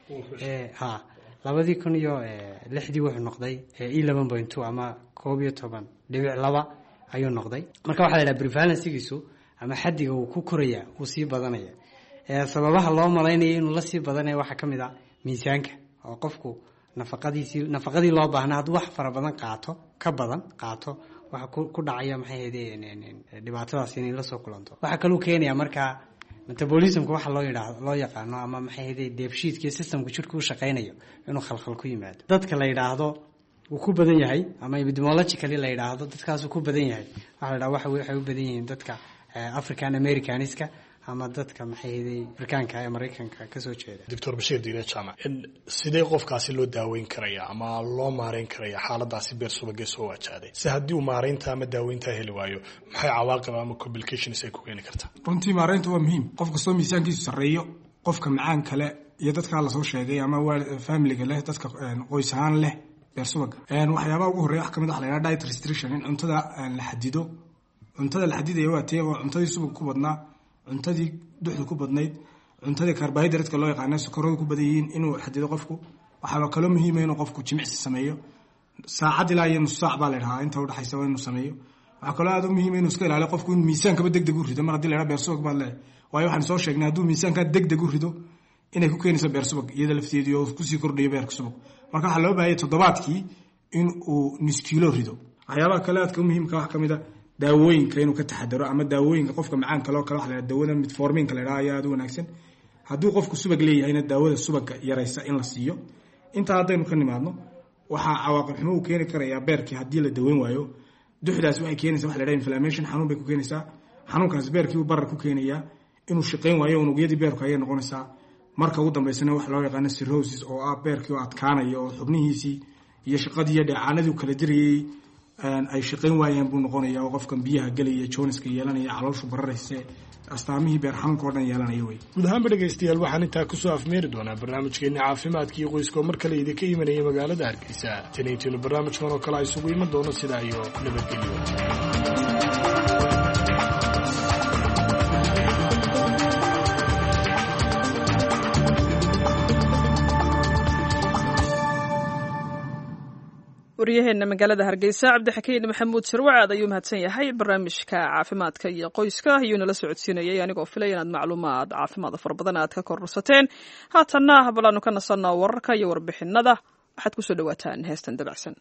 ha labadii kun iyo lixdii wuxuu noqday eleven point two ama koob iyo toban dhibic laba ayuu noqday. marka waxaa la yidhaha prevalencegiisu ama xaddiga uu ku koraya uu sii badanaya. sababaha loo malaynaya inuu la sii badanaya waxaa ka mid a miisaanka, oo qofku nafaqadiisii nafaqadii loo baahnaa hadduu wax fara badan qaato ka badan qaato waxa ku dhacaya maxay ahaydeen dhibaatadaas inay la soo kulanto. waxa kaloo keenaya markaa metabolismka waxa loo yiraahdo loo yaqaano ama maxay ahaydeen dheefshiidka systemka jirka uu shaqeynayo inuu khalkhal ku yimaado. dadka la yiraahdo uu ku badan yahay ama epidemiologically la yiraahdo dadkaas uu ku badan yahay, waxa la yiraahdaa waxa waxay u badan yihiin dadka African Americaniska ama dadka maxay ahaydeen Afrikaanka ee Mareykanka ka soo jeeda. doctor Bashiir Diire Jaamac, sidee qofkaasi loo daaweyn karayaa ama loo maareyn karayaa xaaladaasi beer subagga soo wajahday? si haddii uu maareynta ama daaweynta heli waayo maxay cawaaqib ama complications ay ku keeni kartaa? runtii maareynta waa muhiim. qofka soo miisaankiisu sarreeyo, qofka macaan kale iyo dadka la soo sheegay ama family-ga leh, dadka qoys ahaan leh beer subagga, waxyaabaha ugu horreeya wax kamid ah la yiraahdo diet restriction, in cuntada la xadido. cuntada la xadidayo waa tee waa cuntadii subag ku badnaa, cuntadii duxda ku badnayd, cuntadii carbohydrate-ka loo yaqaano sokorada ku badan yihiin inuu xadido qofku. waxaa kaloo muhiim ah inuu qofku jimicsi sameeyo, saacad ilaa iyo nus saac baa la yidhahaa inta u dhaxaysa waa inuu sameeyo. waxaa kaloo aad u muhiim ah inuu iska ilaaliyo qofku in miisaankaba degdeg u rido mar haddii la yidhaha beer subag baad leeyahay, waayo waxaan soo sheegnay hadduu miisaankaa degdeg u rido inay ku keenayso beer subag iyada lafteedii oo kusii kordhayo beerka subag. marka waxaa loo baahaya toddobaadkii in uu nus kiilo rido. waxyaabaha kale aadka muhiimka wax kamid a daawooyinka inuu ka taxadaro, ama daawooyinka qofka macaan kaloo kale waxa la yidhahdaa daawada metforminka la yidhahdaa ayaa aad u wanaagsan. hadduu qofku subag leeyahayna daawada subagga yaraysa in la siiyo. intaa haddaynu ka nimaadno waxaa cawaaqib xumo uu keeni karayaa beerkii haddii la daweyn waayo. duxdaas waxay keenaysaa waxa la yidhahdaa inflammation, xanuun bay ku keenaysaa. xanuunkaas beerkii uu barar ku keenayaa, inuu shaqayn waayo unugyadii beerku ayay noqonaysaa. marka ugu dambeysana waxa loo yaqaano cirrhosis oo ah beerkii oo adkaanaya oo xubnihiisii iyo shaqadii iyo dheecaanadii kala jirayay ay shaqayn waayeen buu noqonayaa oo qofkan biyaha gelaya jooniska yeelanaya calooshu bararaysa astaamihii beer xanuunka oo dhan yeelanaya wey. guud ahaanba dhegaystayaal waxaan intaa kusoo afmeeri doonaa barnaamijkeeni caafimaadka iyo qoyska oo mar kale idinka imanaya magaalada Hargeysa. Taniintiinu barnaamijkan oo kale ay isugu iman doono sidaa iyo nabadgelyo. waryaheena magaalada Hargeysa Cabdixakiin Maxamuud Sirwaad ayuu mahadsan yahay. barnaamijka caafimaadka iyo qoyska ayuu nala socodsiinayay anigoo filay inaad macluumaad caafimaad fara badan aad ka kororsateen. haatanna hablaanu ka nasanaa wararka iyo warbixinada. waxaad ku soo dhawaataan heestan dabacsan.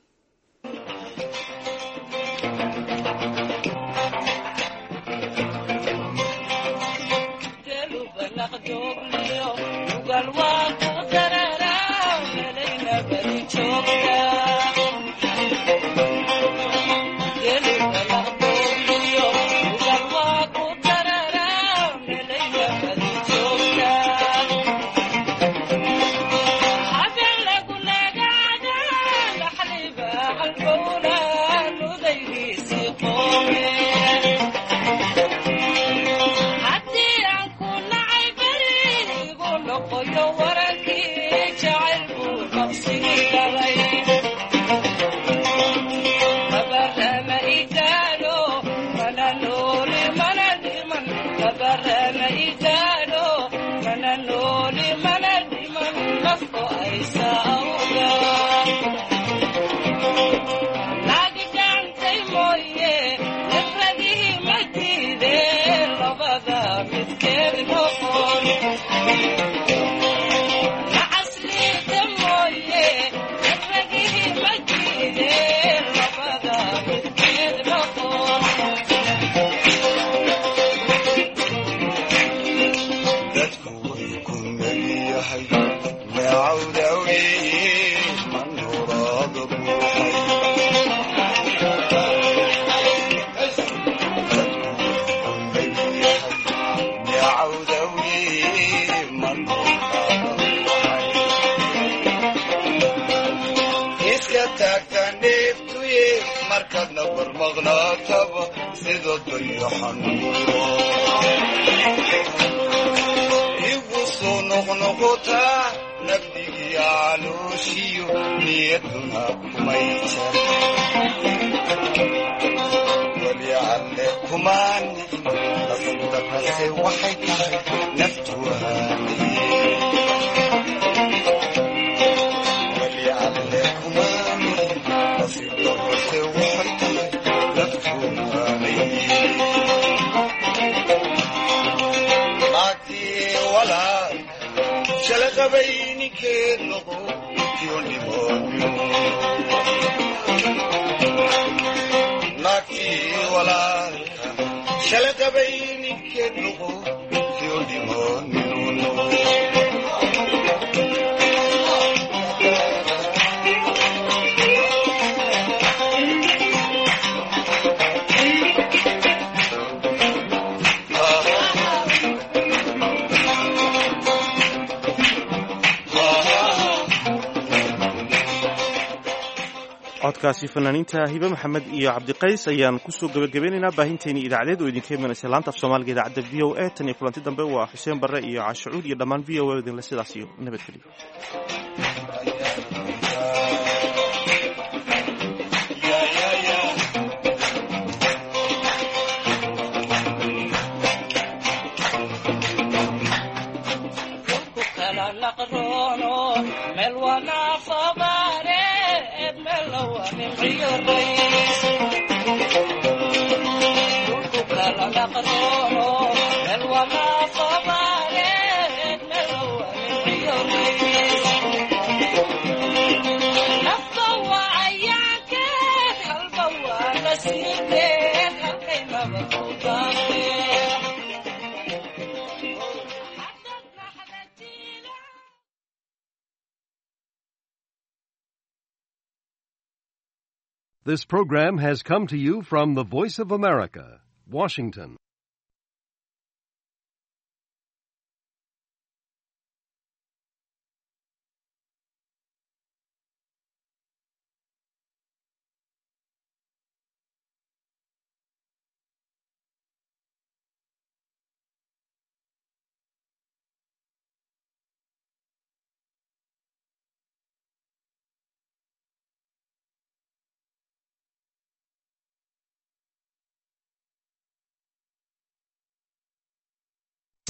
codkaasi fanaaniinta Hiba Maxamed iyo Cabdiqays ayaan ku soo gabagabeynaynaa baahinteeni idaacadeed oo idinka imanaysa laanta af Soomaaliga idaacadda V O A. tan iyo kulanti dambe waa Xuseen Barre iyo Caashucuud iyo dhammaan V O A idinla sidaas iyo nabadgelyo. This program has come to you from the Voice of America, Washington.